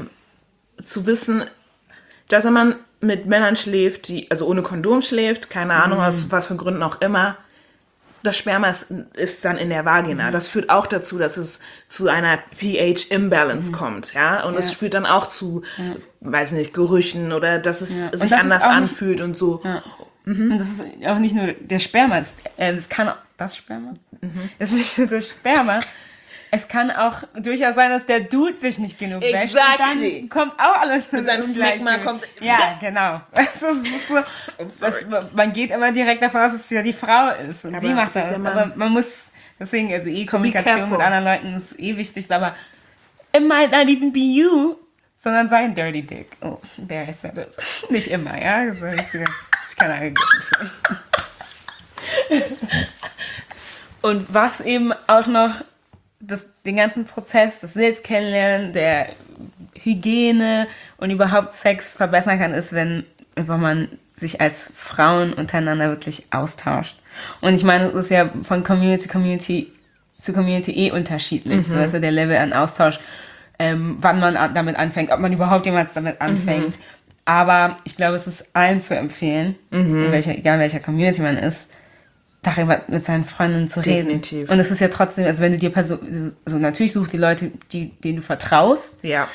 wissen, dass wenn man mit Männern schläft, also ohne Kondom schläft, keine Ahnung, aus was für Gründen auch immer, das Sperma ist dann in der Vagina. Das führt auch dazu, dass es zu einer pH-Imbalance kommt, ja. Und es führt dann auch zu, weiß nicht, Gerüchen oder dass es sich anders anfühlt und so. Ja. Und das ist auch nicht nur der Sperma, es kann auch das Sperma? Es ist nicht nur das Sperma. Es kann auch durchaus sein, dass der Dude sich nicht genug wäscht. Und dann kommt auch alles in seinem Smegma kommt. Ja, genau. Man geht immer direkt davon aus, dass es ja die Frau ist. Und sie macht das. Aber man muss, deswegen, also Kommunikation mit anderen Leuten ist wichtig. Aber it might not even be you, sondern sein Dirty Dick. Oh, there I said it. Nicht immer, ja. Also, ich kann angegriffen fühlen. Und was eben auch noch den ganzen Prozess, das Selbstkennenlernen, der Hygiene und überhaupt Sex verbessern kann, ist, wenn man sich als Frauen untereinander wirklich austauscht. Und ich meine, es ist ja von Community zu Community unterschiedlich. So, also der Level an Austausch, wann man damit anfängt, ob man überhaupt jemals damit anfängt. Aber ich glaube, es ist allen zu empfehlen, egal welcher Community man ist, darüber mit seinen Freundinnen zu reden. Definitiv. Und es ist ja trotzdem, also wenn du dir natürlich such die Leute, denen du vertraust. Ja.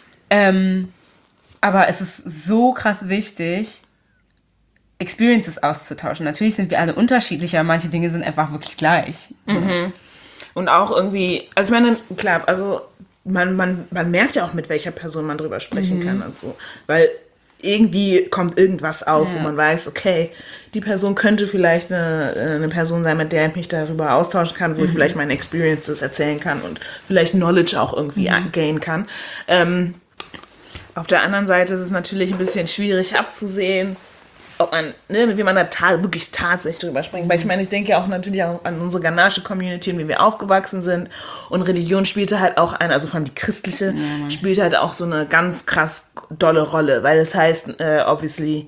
Aber es ist so krass wichtig, Experiences auszutauschen. Natürlich sind wir alle unterschiedlich, aber manche Dinge sind einfach wirklich gleich. Und auch irgendwie, also ich meine, klar, also man merkt ja auch, mit welcher Person man drüber sprechen kann und so. Weil irgendwie kommt irgendwas auf, wo man weiß, okay, die Person könnte vielleicht eine Person sein, mit der ich mich darüber austauschen kann, wo ich vielleicht meine Experiences erzählen kann und vielleicht Knowledge auch irgendwie gain kann. Auf der anderen Seite ist es natürlich ein bisschen schwierig abzusehen, ob man, ne, mit wem man da wirklich tatsächlich drüber sprechen. Weil ich meine, ich denke ja auch natürlich auch an unsere ghanaische Community, in wie wir aufgewachsen sind. Und Religion spielte halt auch eine, also vor allem die christliche, spielte halt auch so eine ganz krass dolle Rolle. Weil es heißt, obviously,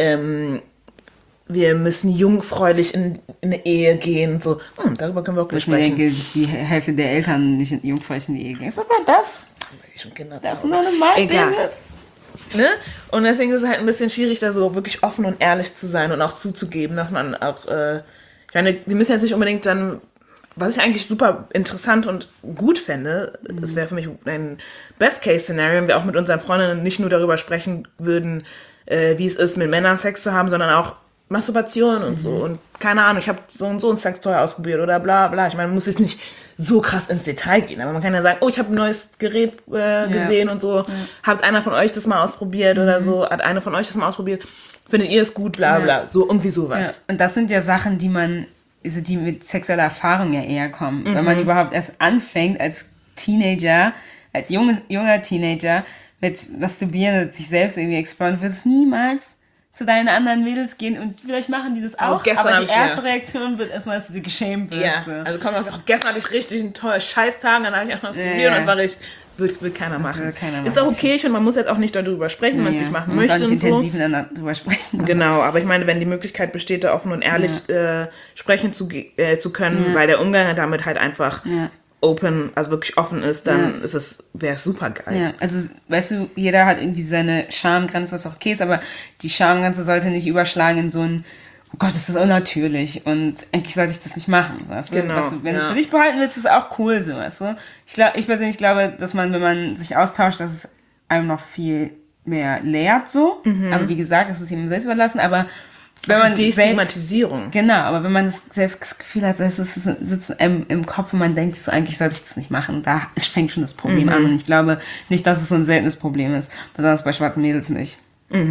wir müssen jungfräulich in eine Ehe gehen. So, darüber können wir auch gleich sprechen. Ich denke, dass die Hälfte der Eltern nicht in jungfräulich in die Ehe gehen. Ist aber das? Das ist nur ein Business. Ne? Und deswegen ist es halt ein bisschen schwierig, da so wirklich offen und ehrlich zu sein und auch zuzugeben, dass man auch, ich meine, wir müssen jetzt nicht unbedingt dann, was ich eigentlich super interessant und gut fände, das wäre für mich ein Best-Case-Szenario, wenn wir auch mit unseren Freundinnen nicht nur darüber sprechen würden, wie es ist, mit Männern Sex zu haben, sondern auch Masturbation und so. Und keine Ahnung, ich habe so und so ein Sextoy ausprobiert oder bla bla. Ich meine, man muss jetzt nicht so krass ins Detail gehen, aber man kann ja sagen, oh, ich habe ein neues Gerät gesehen und so. Habt einer von euch das mal ausprobiert oder so? Hat einer von euch das mal ausprobiert? Findet ihr es gut? Bla bla. So irgendwie sowas. Ja. Und das sind ja Sachen, die mit sexueller Erfahrung ja eher kommen. Wenn man überhaupt erst anfängt als Teenager, als junger Teenager mit Masturbieren und sich selbst irgendwie exploren, wird es niemals zu deinen anderen Mädels gehen und vielleicht machen die das auch, aber die erste Reaktion wird erstmal, dass du geschämt wirst. Ja, also komm, gestern hatte ich richtig einen tollen Scheißtag, dann habe ich einfach masturbiert und das war richtig, will keiner machen. Ist auch okay, ich finde, man muss jetzt auch nicht darüber sprechen, wenn man es nicht machen möchte und so. Man muss auch nicht intensiv darüber sprechen. Genau, aber ich meine, wenn die Möglichkeit besteht, da offen und ehrlich sprechen zu können, weil der Umgang damit halt einfach open, also wirklich offen ist, dann wäre es super geil. Ja, also weißt du, jeder hat irgendwie seine Schamgrenze, was auch okay ist, aber die Schamgrenze sollte nicht überschlagen in so ein, oh Gott, das ist unnatürlich und eigentlich sollte ich das nicht machen, weißt du? Genau, Weißt du, wenn du es für dich behalten willst, ist es auch cool, so, weißt du? Ich persönlich glaube, dass man, wenn man sich austauscht, dass es einem noch viel mehr lehrt, so, aber wie gesagt, das ist jedem selbst überlassen, aber wenn man Destigmatisierung. Genau, aber wenn man selbst das Gefühl hat, es sitzt im Kopf und man denkt so, eigentlich sollte ich das nicht machen, da fängt schon das Problem an. Und ich glaube nicht, dass es so ein seltenes Problem ist, besonders bei schwarzen Mädels nicht.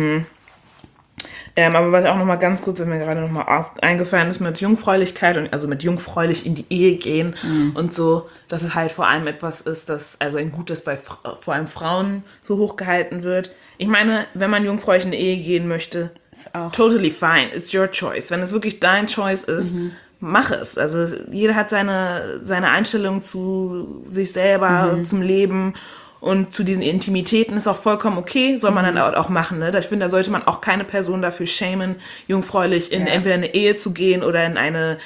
Aber was auch nochmal ganz kurz, was mir gerade nochmal eingefallen ist, mit Jungfräulichkeit und also mit jungfräulich in die Ehe gehen und so, dass es halt vor allem etwas ist, das also ein Gutes bei vor allem Frauen so hochgehalten wird. Ich meine, wenn man jungfräulich in die Ehe gehen möchte, ist auch totally fine, it's your choice. Wenn es wirklich dein Choice ist, mach es. Also jeder hat seine Einstellung zu sich selber, zum Leben. Und zu diesen Intimitäten ist auch vollkommen okay, soll man dann auch machen. Ne? Ich finde, da sollte man auch keine Person dafür schämen, jungfräulich in entweder eine Ehe zu gehen oder in eine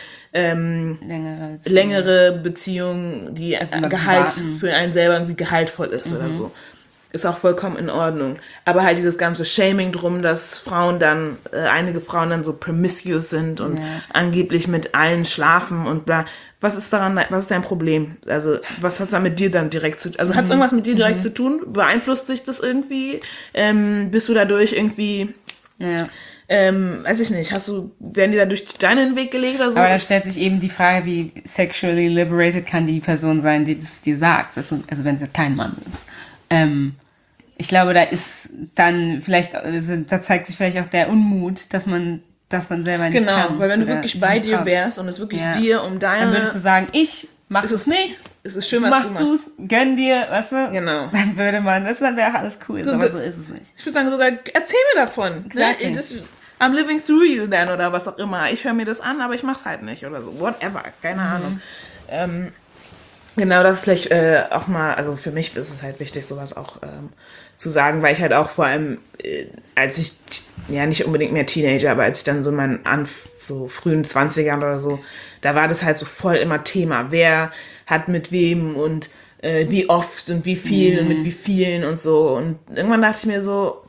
längere Beziehung, die Gehalt für einen selber irgendwie gehaltvoll ist oder so. Ist auch vollkommen in Ordnung. Aber halt dieses ganze Shaming drum, dass Frauen dann, einige Frauen dann so promiscuous sind und angeblich mit allen schlafen und bla. Was ist dein Problem? Also, was hat da mit dir dann direkt zu tun? Also, hat es irgendwas mit dir direkt zu tun? Beeinflusst sich das irgendwie? Bist du dadurch irgendwie, weiß ich nicht, werden die dadurch Steine in den Weg gelegt oder so? Aber da stellt sich eben die Frage, wie sexually liberated kann die Person sein, die das dir sagt? Also, wenn es jetzt kein Mann ist. Ich glaube, da ist dann vielleicht, also da zeigt sich vielleicht auch der Unmut, dass man das dann selber nicht kann. Genau, weil wenn du wirklich bei dir wärst und es wirklich dir um deine... Dann würdest du sagen, ich mach es nicht, es ist schön, was machst du es, gönn dir, weißt du? Genau. Dann würde man, dann wäre alles cool, aber so ist es nicht. Ich würde sagen sogar, erzähl mir davon. Exactly. Ne? I'm living through you then oder was auch immer. Ich höre mir das an, aber ich mach's halt nicht oder so. Whatever, keine Ahnung. Genau, das ist vielleicht auch mal, also für mich ist es halt wichtig, sowas auch zu sagen, weil ich halt auch vor allem, als ich, ja nicht unbedingt mehr Teenager, aber als ich dann so in meinen so frühen 20ern oder so, da war das halt so voll immer Thema. Wer hat mit wem und wie oft und wie viel und mit wie vielen und so. Und irgendwann dachte ich mir so,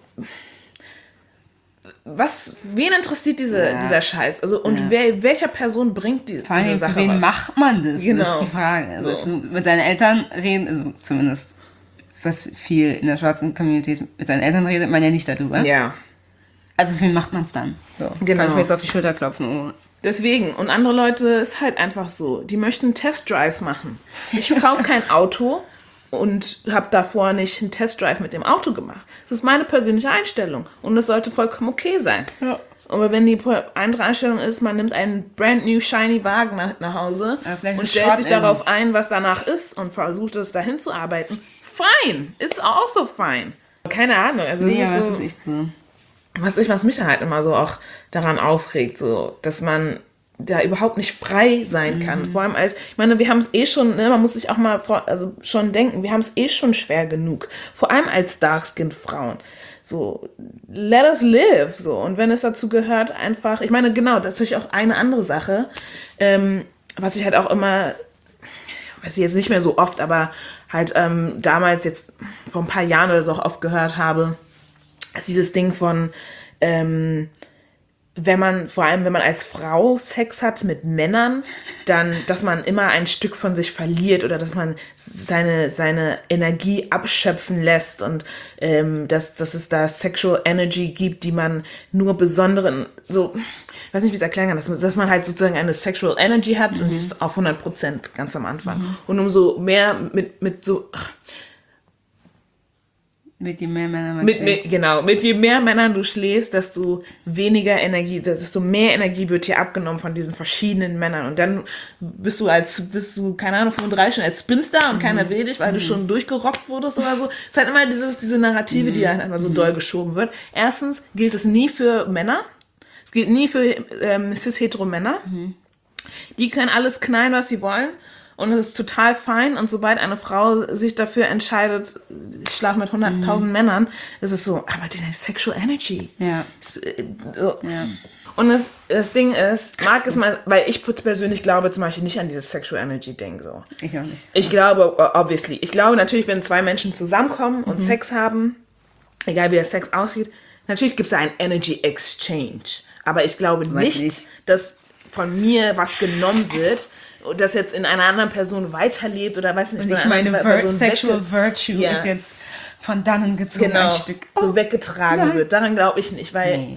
wen interessiert dieser Scheiß? Also, und welcher Person bringt diese Sache für wen macht man das? Genau. Das ist die Frage. Also mit seinen Eltern reden, also zumindest was viel in der schwarzen Community ist, mit seinen Eltern redet man ja nicht darüber. Ja. Also für wen macht man es dann? So, genau. Kann ich mir jetzt auf die Schulter klopfen? Oh. Deswegen, und andere Leute ist halt einfach so, die möchten Testdrives machen. Ich kaufe kein Auto und habe davor nicht einen Testdrive mit dem Auto gemacht. Das ist meine persönliche Einstellung und das sollte vollkommen okay sein. Ja. Aber wenn die andere Einstellung ist, man nimmt einen brand new shiny Wagen nach Hause und stellt sich darauf ein, was danach ist und versucht es dahin zu arbeiten, fine, ist also fine. Keine Ahnung. Also das ist echt so. was mich dann halt immer so auch daran aufregt, so, dass man da überhaupt nicht frei sein kann. Vor allem ich meine, wir haben es eh schon, ne, man muss sich auch mal schon denken, wir haben es eh schon schwer genug. Vor allem als Dark-Skinned-Frauen. So, let us live, so. Und wenn es dazu gehört, einfach, ich meine, genau, das ist natürlich auch eine andere Sache, was ich halt auch immer, weiß ich jetzt nicht mehr so oft, aber halt damals jetzt vor ein paar Jahren oder so auch oft gehört habe, ist dieses Ding von, vor allem wenn man als Frau Sex hat mit Männern, dann, dass man immer ein Stück von sich verliert oder dass man seine Energie abschöpfen lässt und dass es da Sexual Energy gibt, die man nur besonderen, so, ich weiß nicht, wie ich es erklären kann, dass man halt sozusagen eine Sexual Energy hat und die ist auf 100% ganz am Anfang. Und umso mehr mit je mehr Männer man schläft. Mit je mehr Männern du schläfst, desto weniger Energie, desto mehr Energie wird dir abgenommen von diesen verschiedenen Männern. Und dann bist du, keine Ahnung, 35 als Spinster und keiner will dich, weil du schon durchgerockt wurdest oder so. Es ist halt immer diese Narrative, die halt immer so doll geschoben wird. Erstens gilt es nie für Männer. Es gilt nie für cis-hetero-Männer. Die können alles knallen, was sie wollen. Und es ist total fein. Und sobald eine Frau sich dafür entscheidet, ich schlafe mit 100.000 Männern, ist es so, aber die Sexual Energy. Ja. Ja. Und das Ding ist, weil ich persönlich glaube zum Beispiel nicht an dieses Sexual Energy Ding. So. Ich auch nicht. So. Ich glaube, obviously. Ich glaube natürlich, wenn zwei Menschen zusammenkommen und Sex haben, egal wie der Sex aussieht, natürlich gibt es da einen Energy Exchange. Aber ich glaube nicht, dass von mir was genommen wird, das jetzt in einer anderen Person weiterlebt oder weiß nicht. Und ich meine, Sexual Virtue ist jetzt von dannen gezogen ein Stück. So weggetragen wird. Daran glaube ich nicht, weil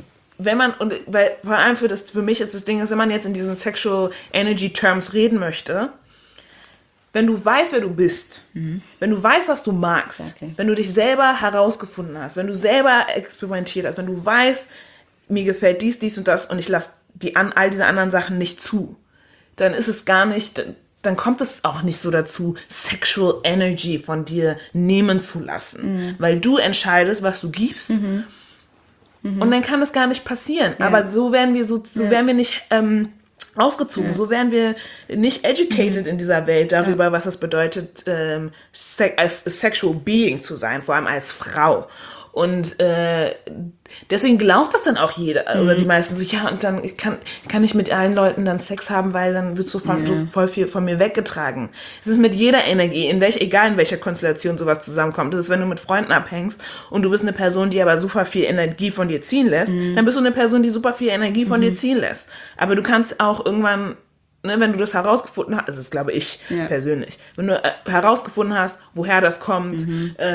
vor allem für mich ist das Ding, wenn man jetzt in diesen Sexual Energy Terms reden möchte, wenn du weißt, wer du bist, wenn du weißt, was du magst, wenn du dich selber herausgefunden hast, wenn du selber experimentiert hast, wenn du weißt, mir gefällt dies und das und ich lasse all diese anderen Sachen nicht zu, dann ist es gar nicht, dann kommt es auch nicht so dazu, Sexual Energy von dir nehmen zu lassen. Weil du entscheidest, was du gibst. Und dann kann das gar nicht passieren. Ja. Aber so werden wir nicht aufgezogen. Ja. So werden wir nicht educated in dieser Welt darüber, was es bedeutet, als sexual being zu sein, vor allem als Frau. Und deswegen glaubt das dann auch jeder oder die meisten so, ja, und dann kann ich mit allen Leuten dann Sex haben, weil dann wird so voll viel von mir weggetragen. Es ist mit jeder Energie, egal in welcher Konstellation sowas zusammenkommt. Das ist, wenn du mit Freunden abhängst und du bist eine Person, die aber super viel Energie von dir ziehen lässt, dann bist du eine Person, die super viel Energie von dir ziehen lässt. Aber du kannst auch irgendwann, ne, wenn du das herausgefunden hast, also das glaube ich persönlich, wenn du herausgefunden hast, woher das kommt,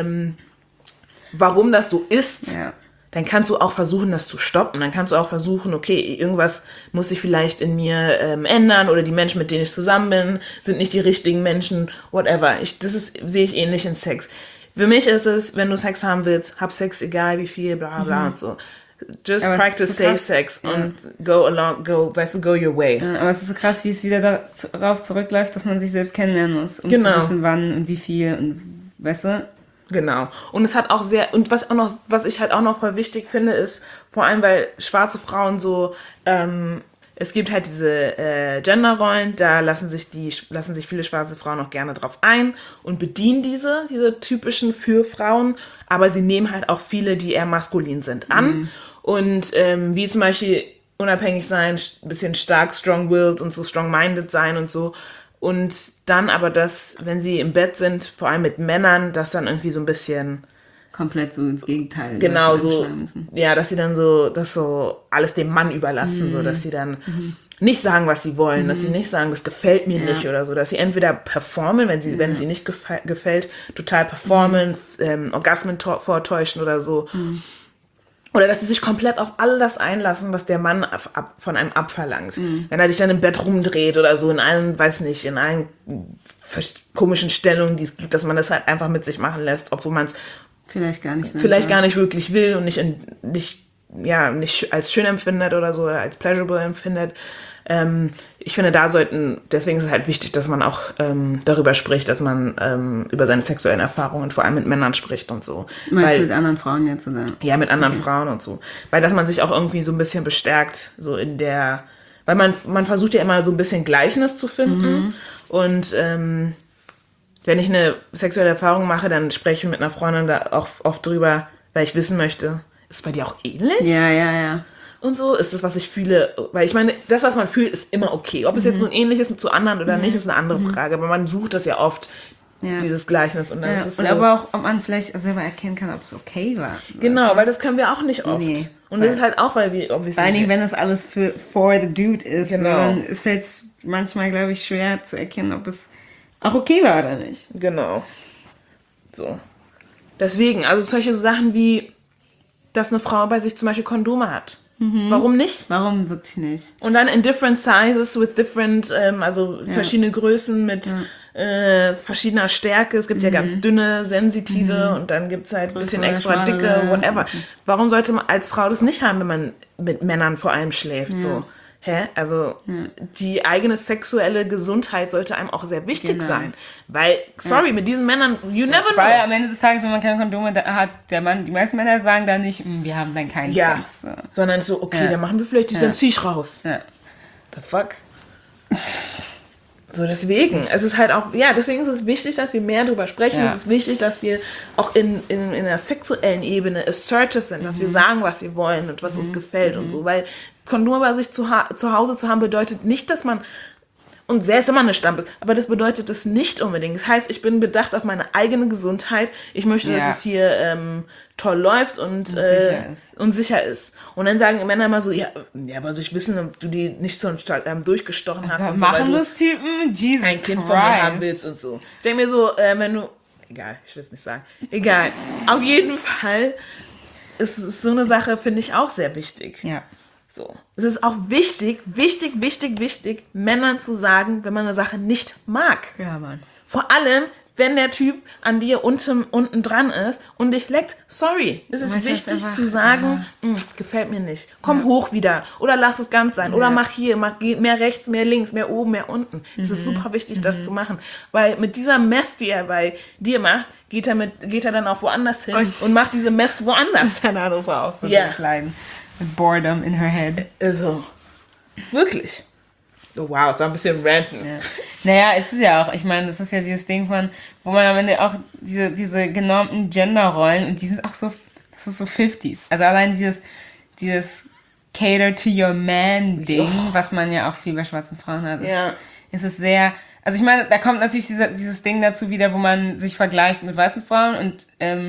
warum das so ist, dann kannst du auch versuchen, das zu stoppen. Dann kannst du auch versuchen, okay, irgendwas muss sich vielleicht in mir ändern oder die Menschen, mit denen ich zusammen bin, sind nicht die richtigen Menschen, whatever. Sehe ich ähnlich in Sex. Für mich ist es, wenn du Sex haben willst, hab Sex, egal wie viel, bla bla und so. Just aber practice safe sex und go your way. Ja, aber es ist so krass, wie es wieder darauf zurückläuft, dass man sich selbst kennenlernen muss, um zu wissen, wann und wie viel und, weißt du? Genau. Und es hat auch was ich halt auch noch voll wichtig finde, ist, vor allem, weil schwarze Frauen so, es gibt halt diese Genderrollen, da lassen sich viele schwarze Frauen auch gerne drauf ein und bedienen diese typischen für Frauen, aber sie nehmen halt auch viele, die eher maskulin sind, an. Und wie zum Beispiel unabhängig sein, ein bisschen stark, strong-willed und so strong-minded sein und so. Und dann aber das, wenn sie im Bett sind, vor allem mit Männern, das dann irgendwie so ein bisschen... Komplett so ins Gegenteil. Genau, so, ja, dass sie dann das so alles dem Mann überlassen, so, dass sie dann nicht sagen, was sie wollen, dass sie nicht sagen, das gefällt mir nicht oder so, dass sie entweder performen, wenn es ihnen nicht gefällt, total performen, Orgasmen vortäuschen oder so. Oder dass sie sich komplett auf all das einlassen, was der Mann von einem abverlangt. Wenn er dich dann im Bett rumdreht oder so, in allen komischen Stellungen, die es gibt, dass man das halt einfach mit sich machen lässt, obwohl man es vielleicht gar nicht wirklich will und nicht als schön empfindet oder so, oder als pleasurable empfindet. Ich finde, deswegen ist es halt wichtig, dass man auch darüber spricht, dass man über seine sexuellen Erfahrungen vor allem mit Männern spricht und so. Meinst du mit anderen Frauen jetzt, oder? Ja, mit anderen Frauen und so. Weil, dass man sich auch irgendwie so ein bisschen bestärkt, so in der, weil man versucht ja immer so ein bisschen Gleichnis zu finden. Und wenn ich eine sexuelle Erfahrung mache, dann spreche ich mit einer Freundin da auch oft drüber, weil ich wissen möchte, ist es bei dir auch ähnlich? Ja. Und so ist das, was ich fühle. Weil ich meine, das, was man fühlt, ist immer okay. Ob es jetzt so ein ähnliches zu anderen oder nicht, ist eine andere Frage. Aber man sucht das ja oft, dieses Gleichnis. Und dann ist es so, und aber auch, ob man vielleicht selber erkennen kann, ob es okay war. Genau, weil das können wir auch nicht oft. Nee, und das ist halt auch, weil wir... Vor allen Dingen, wenn das alles for the dude ist. Genau. Dann fällt es manchmal, glaube ich, schwer zu erkennen, ob es auch okay war oder nicht. Genau. So. Deswegen, also solche Sachen wie, dass eine Frau bei sich zum Beispiel Kondome hat. Warum nicht? Warum wirklich nicht? Und dann in different sizes with different, verschiedene Größen mit verschiedener Stärke. Es gibt ja ganz dünne, sensitive und dann gibt es halt ein bisschen extra dicke, whatever. Warum sollte man als Frau das nicht haben, wenn man mit Männern vor allem schläft? So. Also die eigene sexuelle Gesundheit sollte einem auch sehr wichtig sein. Weil, mit diesen Männern, you never know. Weil am Ende des Tages, wenn man keine Kondome hat, die meisten Männer sagen dann nicht, wir haben dann keinen Sex. So. Sondern so, okay, dann machen wir vielleicht dann zieh ich raus. Ja. The fuck? So, deswegen, es ist halt auch, deswegen ist es wichtig, dass wir mehr darüber sprechen. Es ist wichtig, dass wir auch in der sexuellen Ebene assertive sind, dass wir sagen, was wir wollen und was uns gefällt und so, weil Kondome bei sich zu Hause zu haben bedeutet nicht, dass man, und selbst wenn man eine Stampe ist, aber das bedeutet das nicht unbedingt. Das heißt, ich bin bedacht auf meine eigene Gesundheit. Ich möchte, dass es hier toll läuft und sicher ist. Und dann sagen Männer immer so, aber soll ich wissen, ob du die nicht so durchgestochen hast. Und so, machen das Typen? Jesus ein Kind von mir haben willst und so. Ich denke mir so, wenn du, egal, ich will es nicht sagen. Egal. Auf jeden Fall ist so eine Sache, finde ich, auch sehr wichtig. Ja. So. Es ist auch wichtig, Männern zu sagen, wenn man eine Sache nicht mag. Ja, Mann. Vor allem, wenn der Typ an dir unten dran ist und dich leckt, sorry. Es ist wichtig einfach, zu sagen, gefällt mir nicht. Komm hoch wieder. Oder lass es ganz sein. Oder mach hier, mehr rechts, mehr links, mehr oben, mehr unten. Es ist super wichtig, das zu machen. Weil mit dieser Mess, die er bei dir macht, geht er dann auch woanders hin und macht diese Mess woanders. Das kann Hannover auch so durchleiden. Mit Boredom in her head. Also, wirklich. Oh, wow, ist auch ein bisschen ranten. Ja. Naja, es ist ja auch, ich meine, das ist ja dieses Ding wo man am Ende auch diese genormten Genderrollen, und die sind auch so, das ist so 50s. Also allein dieses Cater to your man Ding, was man ja auch viel bei schwarzen Frauen hat, ist es sehr, also ich meine, da kommt natürlich dieses Ding dazu wieder, wo man sich vergleicht mit weißen Frauen und,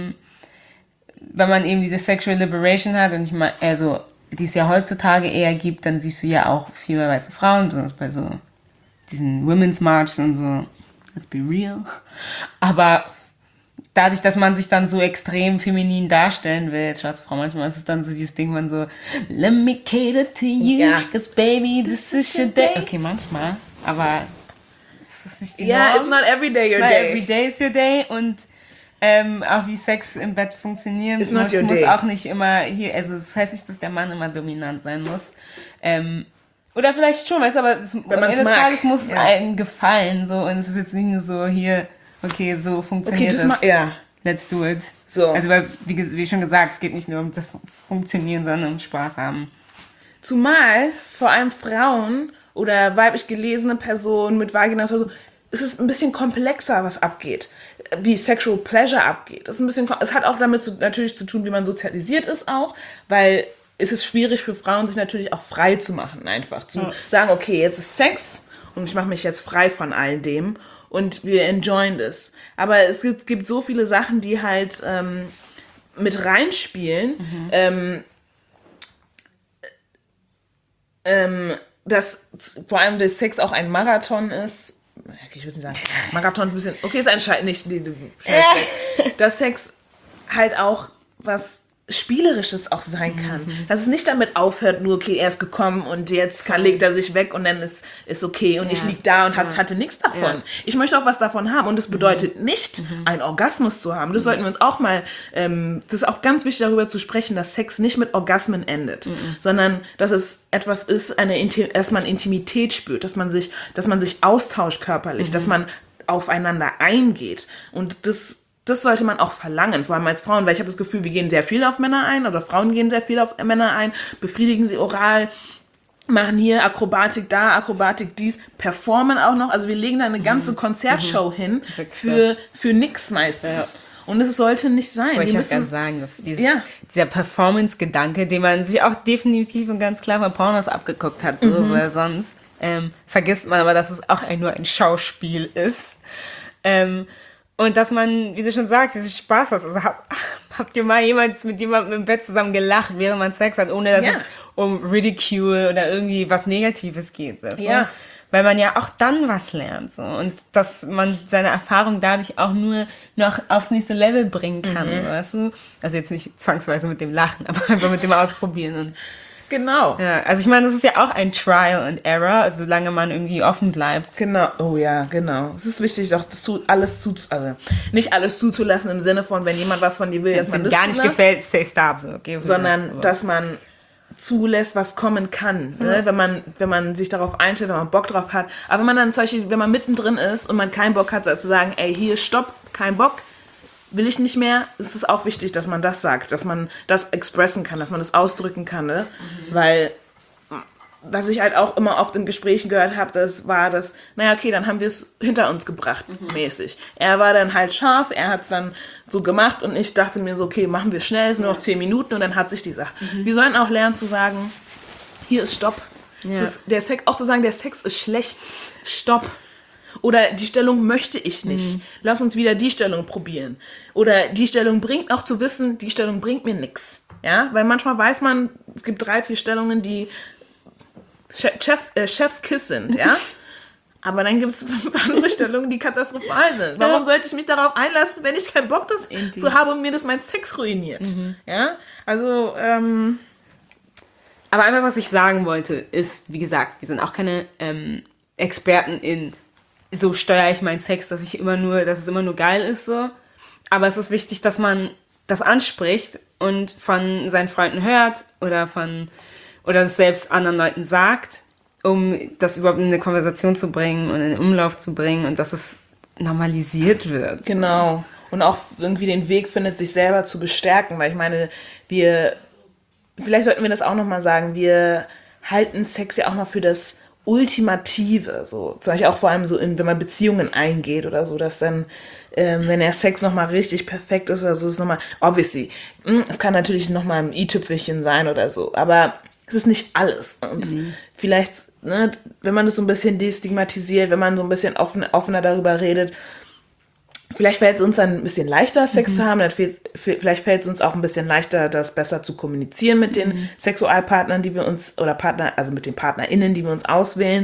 wenn man eben diese Sexual Liberation hat, und ich meine, also, die es ja heutzutage eher gibt, dann siehst du ja auch viel mehr weiße Frauen, besonders bei so diesen Women's Marches und so. Let's be real. Aber dadurch, dass man sich dann so extrem feminin darstellen will, als schwarze Frau, manchmal ist es dann so dieses Ding, man so, let me cater to you, cause baby, this is your day. Okay, manchmal, aber das ist nicht die Norm. It's not every day your day. day. Every day is your day, und auch wie Sex im Bett funktionieren muss auch nicht immer hier, also das heißt nicht, dass der Mann immer dominant sein muss. Oder vielleicht schon, weißt du, aber am Ende des Tages muss es einem gefallen, so, und es ist jetzt nicht nur so hier, okay, so funktioniert das. Let's do it. So. Also, weil, wie schon gesagt, es geht nicht nur um das Funktionieren, sondern um Spaß haben. Zumal vor allem Frauen oder weiblich gelesene Personen mit Vagina oder so, es ist ein bisschen komplexer, was abgeht, wie Sexual Pleasure abgeht. Es hat auch damit natürlich zu tun, wie man sozialisiert ist auch, weil es ist schwierig für Frauen, sich natürlich auch frei zu machen, einfach zu sagen, okay, jetzt ist Sex und ich mache mich jetzt frei von all dem und wir enjoyen das. Aber es gibt so viele Sachen, die halt mit reinspielen, dass vor allem der Sex auch ein Marathon ist. Ich würde nicht sagen, Marathon ist ein bisschen, okay, ist anscheinend nicht, dass Sex halt auch was Spielerisches auch sein kann. Dass es nicht damit aufhört, nur okay, er ist gekommen und jetzt legt er sich weg und dann ist okay und ich lieg da und hatte nichts davon. Ja. Ich möchte auch was davon haben und das bedeutet nicht, einen Orgasmus zu haben. Das sollten wir uns auch mal, das ist auch ganz wichtig darüber zu sprechen, dass Sex nicht mit Orgasmen endet, sondern dass es etwas ist, dass man Intimität spürt, dass man sich austauscht körperlich, dass man aufeinander eingeht und das sollte man auch verlangen, vor allem als Frauen, weil ich habe das Gefühl, wir gehen sehr viel auf Männer ein oder Frauen gehen sehr viel auf Männer ein, befriedigen sie oral, machen hier Akrobatik da, Akrobatik dies, performen auch noch, also wir legen da eine ganze Konzertshow hin für nix meistens. Ja. Und es sollte nicht sein. Wollte ich auch ganz sagen, dass dieser Performance-Gedanke, den man sich auch definitiv und ganz klar von Pornos abgeguckt hat, so, weil sonst vergisst man aber, dass es auch nur ein Schauspiel ist. Und dass man, wie du schon sagst, diesen Spaß hat. Also habt ihr mal mit jemandem im Bett zusammen gelacht, während man Sex hat, ohne dass es um Ridicule oder irgendwie was Negatives geht. So. Ja. Weil man ja auch dann was lernt. So. Und dass man seine Erfahrung dadurch auch nur noch aufs nächste Level bringen kann. Weißt du? Also jetzt nicht zwangsweise mit dem Lachen, aber einfach mit dem Ausprobieren. Und genau. Ja, also ich meine, das ist ja auch ein Trial and Error, also solange man irgendwie offen bleibt. Genau, oh ja, genau. Es ist wichtig, auch nicht alles zuzulassen im Sinne von, wenn jemand was von dir will, dass man das gar nicht gefällt, say stop. So. Okay, sondern, dass man zulässt, was kommen kann, ne? Wenn man sich darauf einstellt, wenn man Bock drauf hat. Aber wenn man dann zum Beispiel, wenn man mittendrin ist und man keinen Bock hat, zu sagen, ey, hier, stopp, kein Bock, will ich nicht mehr, ist es auch wichtig, dass man das sagt, dass man das expressen kann, dass man das ausdrücken kann, ne? Weil, was ich halt auch immer oft in Gesprächen gehört habe, naja, okay, dann haben wir es hinter uns gebracht, mäßig. Er war dann halt scharf, er hat es dann so gemacht und ich dachte mir so, okay, machen wir schnell, es sind nur noch 10 Minuten und dann hat sich die Sache. Wir sollten auch lernen zu sagen, hier ist Stopp. Ja. Der Sex ist schlecht, Stopp. Oder die Stellung möchte ich nicht. Lass uns wieder die Stellung probieren. Oder die Stellung bringt auch zu wissen, die Stellung bringt mir nichts. Ja, weil manchmal weiß man, es gibt 3-4 Stellungen, die Chef's Kiss sind, ja. Aber dann gibt es andere Stellungen, die katastrophal sind. Warum sollte ich mich darauf einlassen, wenn ich keinen Bock zu habe und mir das mein Sex ruiniert? Ja, also, aber einfach, was ich sagen wollte, ist, wie gesagt, wir sind auch keine Experten in so steuere ich meinen Sex, dass es immer nur geil ist, so. Aber es ist wichtig, dass man das anspricht und von seinen Freunden hört oder es selbst anderen Leuten sagt, um das überhaupt in eine Konversation zu bringen und in den Umlauf zu bringen und dass es normalisiert wird. Genau. Und auch irgendwie den Weg findet, sich selber zu bestärken, weil ich meine, vielleicht sollten wir das auch nochmal sagen, wir halten Sex ja auch noch für das Ultimative, so zum Beispiel auch vor allem so, wenn man Beziehungen eingeht oder so, dass dann, wenn der Sex nochmal richtig perfekt ist oder so, ist nochmal, obviously, es kann natürlich nochmal ein i-Tüpfelchen sein oder so, aber es ist nicht alles und vielleicht, ne, wenn man das so ein bisschen destigmatisiert, wenn man so ein bisschen offener darüber redet, vielleicht fällt es uns dann ein bisschen leichter, Sex zu haben. Vielleicht fällt es uns auch ein bisschen leichter, das besser zu kommunizieren mit den Sexualpartnern, die wir uns, oder Partner, also mit den PartnerInnen, die wir uns auswählen.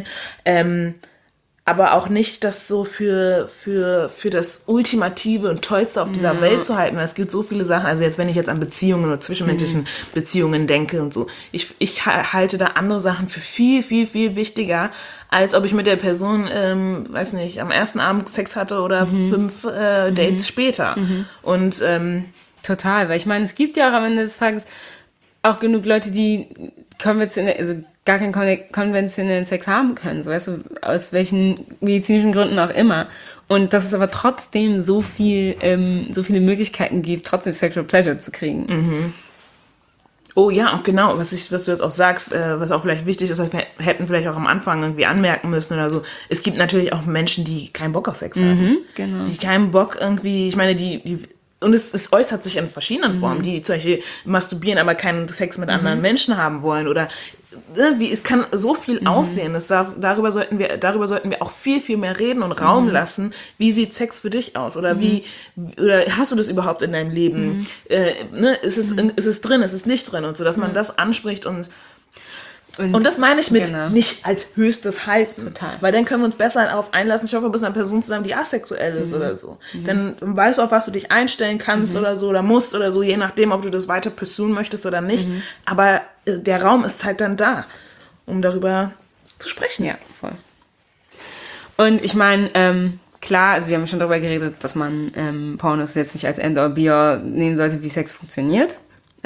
Aber auch nicht das so für das Ultimative und Tollste auf dieser Welt zu halten. Weil es gibt so viele Sachen, also wenn ich jetzt an Beziehungen oder zwischenmenschlichen Beziehungen denke und so. Ich halte da andere Sachen für viel, viel, viel wichtiger, als ob ich mit der Person, weiß nicht, am ersten Abend Sex hatte oder 5 Dates später. Und total, weil ich meine, es gibt ja auch am Ende des Tages auch genug Leute, die gar keinen konventionellen Sex haben können, so, weißt du, aus welchen medizinischen Gründen auch immer. Und dass es aber trotzdem so viele Möglichkeiten gibt, trotzdem Sexual Pleasure zu kriegen. Oh ja, und genau, was du jetzt auch sagst, was auch vielleicht wichtig ist, wir hätten vielleicht auch am Anfang irgendwie anmerken müssen oder so. Es gibt natürlich auch Menschen, die keinen Bock auf Sex haben. Genau. Die keinen Bock irgendwie, ich meine, und es äußert sich in verschiedenen Formen, die zum Beispiel masturbieren, aber keinen Sex mit anderen Menschen haben wollen oder es kann so viel aussehen. Darüber sollten wir auch viel, viel mehr reden und Raum lassen. Wie sieht Sex für dich aus? Oder oder hast du das überhaupt in deinem Leben? Ist es drin, ist es nicht drin? Und so, dass man das anspricht und Und das meine ich mit genau. nicht als höchstes halten. Total. Weil dann können wir uns besser darauf einlassen, schau mal, bist du eine Person zusammen, die asexuell ist oder so. Dann weißt du, auf was du dich einstellen kannst oder so oder musst oder so, je nachdem, ob du das weiter pursuen möchtest oder nicht. Aber der Raum ist halt dann da, um darüber zu sprechen. Ja, voll. Und ich meine, klar, also wir haben schon darüber geredet, dass man Pornos jetzt nicht als End or Be-all nehmen sollte, wie Sex funktioniert.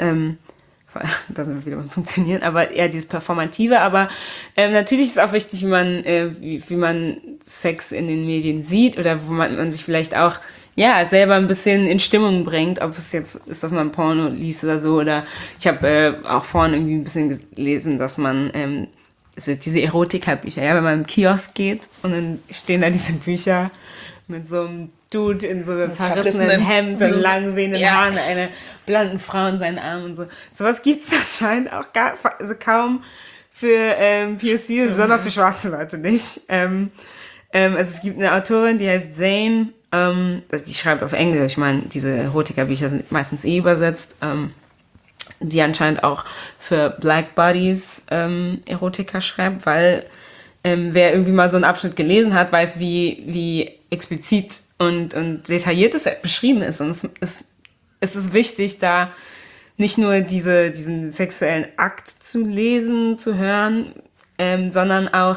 Da sind wir wieder beim Funktionieren, aber eher dieses Performative. Aber natürlich ist es auch wichtig, wie man Sex in den Medien sieht oder wo man sich vielleicht auch selber ein bisschen in Stimmung bringt, ob es jetzt ist, dass man Porno liest oder so. Oder ich habe auch vorhin irgendwie ein bisschen gelesen, dass man also diese Erotika-Bücher, wenn man im Kiosk geht und dann stehen da diese Bücher mit so einem Dude in so einem zerrissenen Hemd und langen wehenden Haaren, einer blonden Frau in seinen Armen und so. Sowas gibt es anscheinend auch kaum für POC, besonders für schwarze Leute nicht. Also es gibt eine Autorin, die heißt Zane, die schreibt auf Englisch, ich meine, diese Erotika-Bücher sind meistens übersetzt, die anscheinend auch für Black Bodies Erotika schreibt, weil wer irgendwie mal so einen Abschnitt gelesen hat, weiß, wie explizit und detailliert es beschrieben ist. Und es ist wichtig, da nicht nur diesen sexuellen Akt zu lesen, zu hören, sondern auch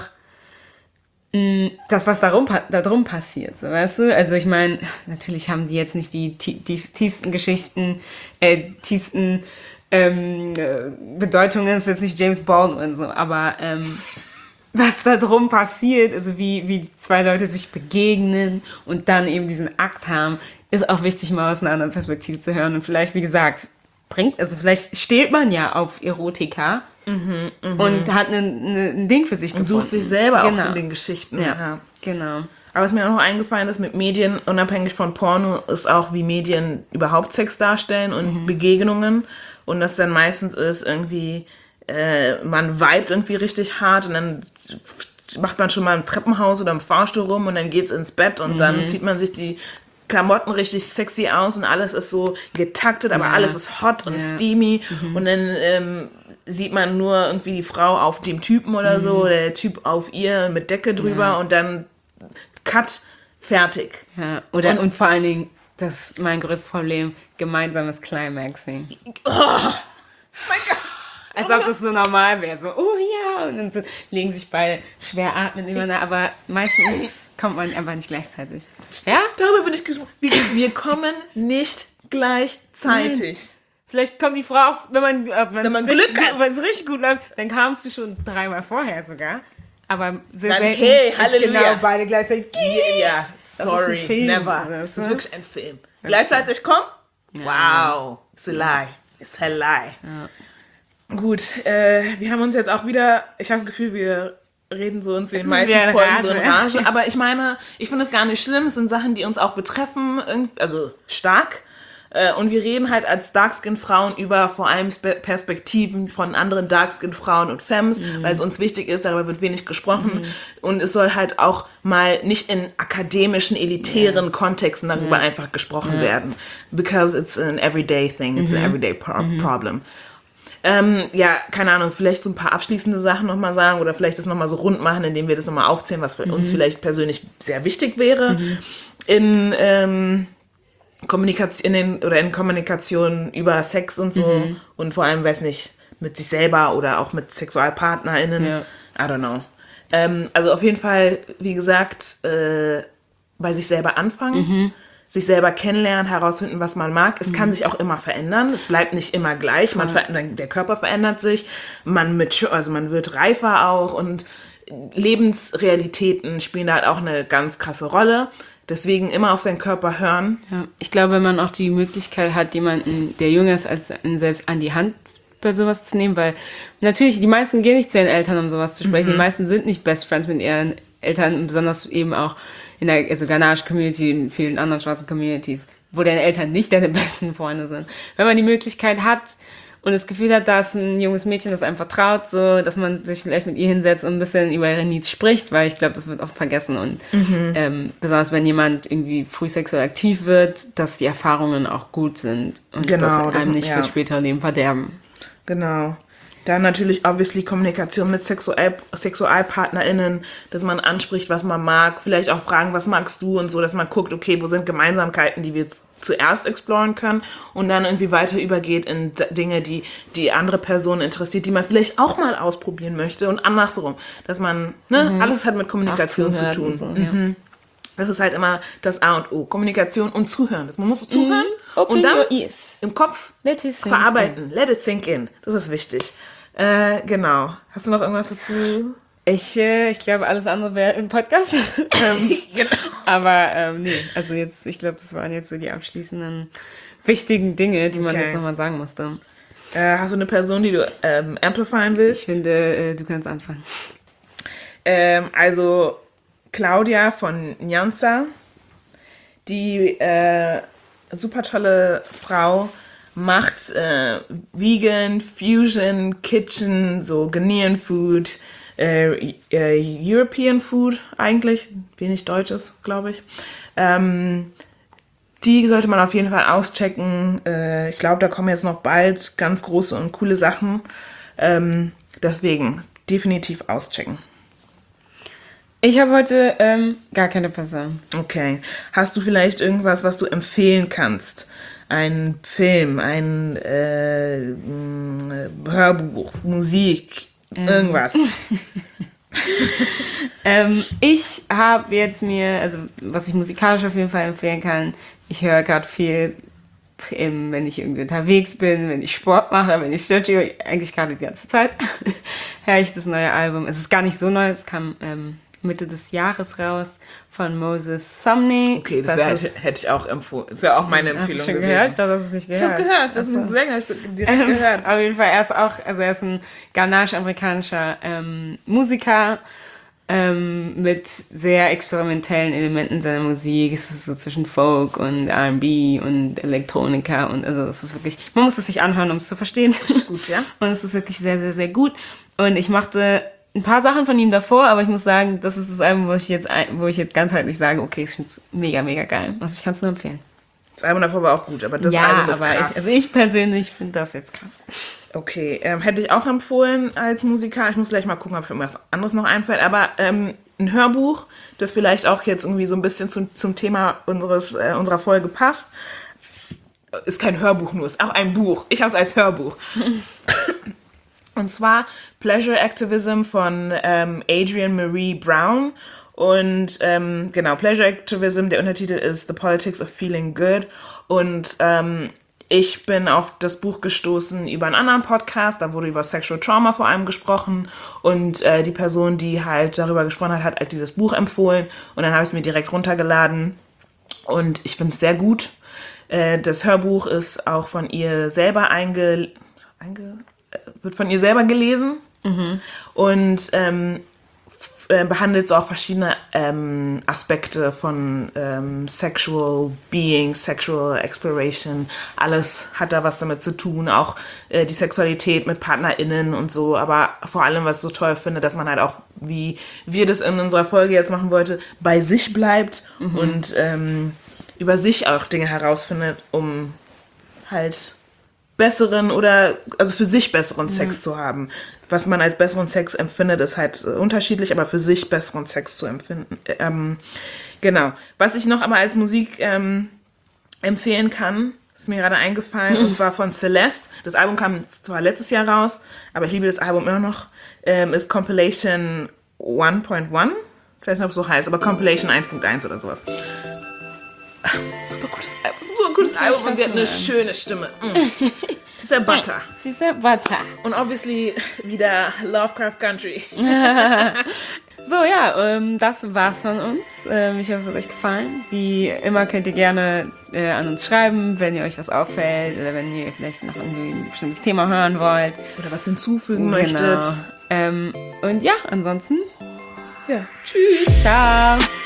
das, was darum passiert. So, weißt du? Also ich meine, natürlich haben die jetzt nicht die tiefsten Geschichten, tiefsten Bedeutungen, ist jetzt nicht James Baldwin, so, aber was da drum passiert, also wie zwei Leute sich begegnen und dann eben diesen Akt haben, ist auch wichtig, mal aus einer anderen Perspektive zu hören. Und vielleicht, wie gesagt, vielleicht steht man ja auf Erotika und hat ein Ding für sich gefunden. Und sucht sich selber auch in den Geschichten. Ja, genau. Aber was mir auch noch eingefallen ist mit Medien, unabhängig von Porno, ist auch, wie Medien überhaupt Sex darstellen und Begegnungen. Und das dann meistens ist irgendwie, man vibet irgendwie richtig hart und dann macht man schon mal im Treppenhaus oder im Fahrstuhl rum und dann geht's ins Bett und dann zieht man sich die Klamotten richtig sexy aus und alles ist so getaktet, aber alles ist hot und steamy und dann sieht man nur irgendwie die Frau auf dem Typen oder so, oder der Typ auf ihr mit Decke drüber und dann Cut, fertig. Ja, und vor allen Dingen, das ist mein größtes Problem, gemeinsames Climaxing. Oh, mein Gott. Als ob das so normal wäre, so, oh ja, und dann so, legen sich beide schwer atmen nebeneinander, aber meistens kommt man einfach nicht gleichzeitig. Ja? Darüber bin ich gespannt. Wir kommen nicht gleichzeitig. Vielleicht kommt die Frau, auch, wenn man Glück hat. wenn es richtig gut läuft, dann kamst du schon 3-mal vorher sogar. Aber sehr Dann, selten hey, ist Halleluja. genau beide gleichzeitig. Ja, sorry, das ist ein Film, never. Das ist wirklich ein Film. Gleichzeitig kommen? Wow, it's a lie. It's a lie. Ja. Gut, wir haben uns jetzt auch wieder, ich habe das Gefühl, wir reden so uns in den meisten Folgen so in Rage. Aber ich meine, ich finde es gar nicht schlimm. Es sind Sachen, die uns auch betreffen, also stark. Und wir reden halt als Darkskin-Frauen über vor allem Perspektiven von anderen Darkskin-Frauen und Femmes, weil es uns wichtig ist, darüber wird wenig gesprochen. Und es soll halt auch mal nicht in akademischen, elitären Kontexten darüber einfach gesprochen werden. Because it's an everyday thing, it's an everyday problem. Keine Ahnung, vielleicht so ein paar abschließende Sachen nochmal sagen oder vielleicht das nochmal so rund machen, indem wir das nochmal aufzählen, was für uns vielleicht persönlich sehr wichtig wäre in Kommunikation über Sex und so und vor allem, weiß nicht, mit sich selber oder auch mit SexualpartnerInnen. Ja. I don't know. Also auf jeden Fall, wie gesagt, bei sich selber anfangen. Sich selber kennenlernen, herausfinden, was man mag. Es kann sich auch immer verändern. Es bleibt nicht immer gleich. Der Körper verändert sich. Man wird reifer auch und Lebensrealitäten spielen da halt auch eine ganz krasse Rolle. Deswegen immer auf seinen Körper hören. Ja, ich glaube, wenn man auch die Möglichkeit hat, jemanden, der jünger ist als einen selbst, an die Hand bei sowas zu nehmen, weil natürlich die meisten gehen nicht zu ihren Eltern, um sowas zu sprechen. Die meisten sind nicht Best Friends mit ihren Eltern, besonders eben auch in der ghanaischen Community, in vielen anderen schwarzen Communities, wo deine Eltern nicht deine besten Freunde sind. Wenn man die Möglichkeit hat und das Gefühl hat, dass ein junges Mädchen das einem vertraut, so, dass man sich vielleicht mit ihr hinsetzt und ein bisschen über ihre Needs spricht, weil ich glaube, das wird oft vergessen und besonders wenn jemand irgendwie früh sexuell aktiv wird, dass die Erfahrungen auch gut sind und dass einem nicht fürs spätere Leben verderben. Genau. Dann natürlich obviously Kommunikation mit SexualpartnerInnen, dass man anspricht, was man mag, vielleicht auch fragen, was magst du und so, dass man guckt, okay, wo sind Gemeinsamkeiten, die wir zuerst exploren können und dann irgendwie weiter übergeht in Dinge, die andere Personen interessiert, die man vielleicht auch mal ausprobieren möchte und andersrum, dass man, alles hat mit Kommunikation zu tun. So, ja. Das ist halt immer das A und O. Kommunikation und Zuhören. Man muss zuhören und dann im Kopf verarbeiten. Let it sink in. Das ist wichtig. Genau. Hast du noch irgendwas dazu? Ich glaube, alles andere wäre im Podcast. Genau. Aber nee, also jetzt, ich glaube, das waren jetzt so die abschließenden wichtigen Dinge, die man jetzt nochmal sagen musste. Hast du eine Person, die du amplifieren willst? Ich finde, du kannst anfangen. Also Claudia von Nyanza, die super tolle Frau, macht Vegan, Fusion, Kitchen, so Ghanaian Food, European Food eigentlich, wenig Deutsches, glaube ich. Die sollte man auf jeden Fall auschecken. Ich glaube, da kommen jetzt noch bald ganz große und coole Sachen. Deswegen definitiv auschecken. Ich habe heute gar keine Person. Okay. Hast du vielleicht irgendwas, was du empfehlen kannst? Ein Film, ein Hörbuch, Musik, irgendwas? Ich habe jetzt also was ich musikalisch auf jeden Fall empfehlen kann, ich höre gerade viel, wenn ich irgendwie unterwegs bin, wenn ich Sport mache, wenn ich stretche, eigentlich gerade die ganze Zeit, höre ich das neue Album. Es ist gar nicht so neu, es kam Mitte des Jahres raus von Moses Sumney. Okay, das hätte ich auch empfohlen. Das wäre auch meine Empfehlung hast du schon gewesen. Gehört? Ich dachte, das ist nicht gehört. Ich habe es gehört. Das ist ein Sänger, ich direkt gehört. Auf jeden Fall, er ist ein ghanisch-amerikanischer Musiker mit sehr experimentellen Elementen seiner Musik. Es ist so zwischen Folk und R&B und Elektronika und also es ist wirklich, man muss es sich anhören, um es zu verstehen. Das ist gut, ja. Und es ist wirklich sehr, sehr, sehr gut. Und ich mochte ein paar Sachen von ihm davor, aber ich muss sagen, das ist das Album, wo ich jetzt ganzheitlich sage, okay, ich finde es mega, mega geil. Also ich kann es nur empfehlen. Das Album davor war auch gut, aber das Album ist krass. Ich persönlich finde das jetzt krass. Okay, hätte ich auch empfohlen als Musiker. Ich muss gleich mal gucken, ob mir was anderes noch einfällt. Aber ein Hörbuch, das vielleicht auch jetzt irgendwie so ein bisschen zum Thema unserer Folge passt, ist kein Hörbuch nur, ist auch ein Buch. Ich habe es als Hörbuch. Und zwar Pleasure Activism von Adrienne Marie Brown. Und genau, Pleasure Activism, der Untertitel ist The Politics of Feeling Good. Und ich bin auf das Buch gestoßen über einen anderen Podcast, da wurde über Sexual Trauma vor allem gesprochen und die Person, die halt darüber gesprochen hat halt dieses Buch empfohlen und dann habe ich es mir direkt runtergeladen und ich finde es sehr gut. Das Hörbuch ist auch von ihr selber wird von ihr selber gelesen und behandelt so auch verschiedene Aspekte von Sexual Being, Sexual Exploration. Alles hat da was damit zu tun, auch die Sexualität mit PartnerInnen und so. Aber vor allem, was ich so toll finde, dass man halt auch, wie wir das in unserer Folge jetzt machen wollten, bei sich bleibt und über sich auch Dinge herausfindet, um halt für sich besseren Sex zu haben. Was man als besseren Sex empfindet, ist halt unterschiedlich, aber für sich besseren Sex zu empfinden. Genau. Was ich noch aber als Musik empfehlen kann, ist mir gerade eingefallen, und zwar von Celeste. Das Album kam zwar letztes Jahr raus, aber ich liebe das Album immer noch. Ist Compilation 1.1. Ich weiß nicht, ob es so heißt, aber Compilation 1.1 oder sowas. Super gutes Album und sie hat eine schöne Stimme. Sie ist ja Butter. Sie ist ja Butter. Und obviously wieder Lovecraft Country. So, ja, das war's von uns. Ich hoffe, es hat euch gefallen. Wie immer könnt ihr gerne an uns schreiben, wenn ihr euch was auffällt oder wenn ihr vielleicht noch irgendwie ein bestimmtes Thema hören wollt. Oder was hinzufügen möchtet. Und ja, ansonsten. Ja, tschüss. Ciao.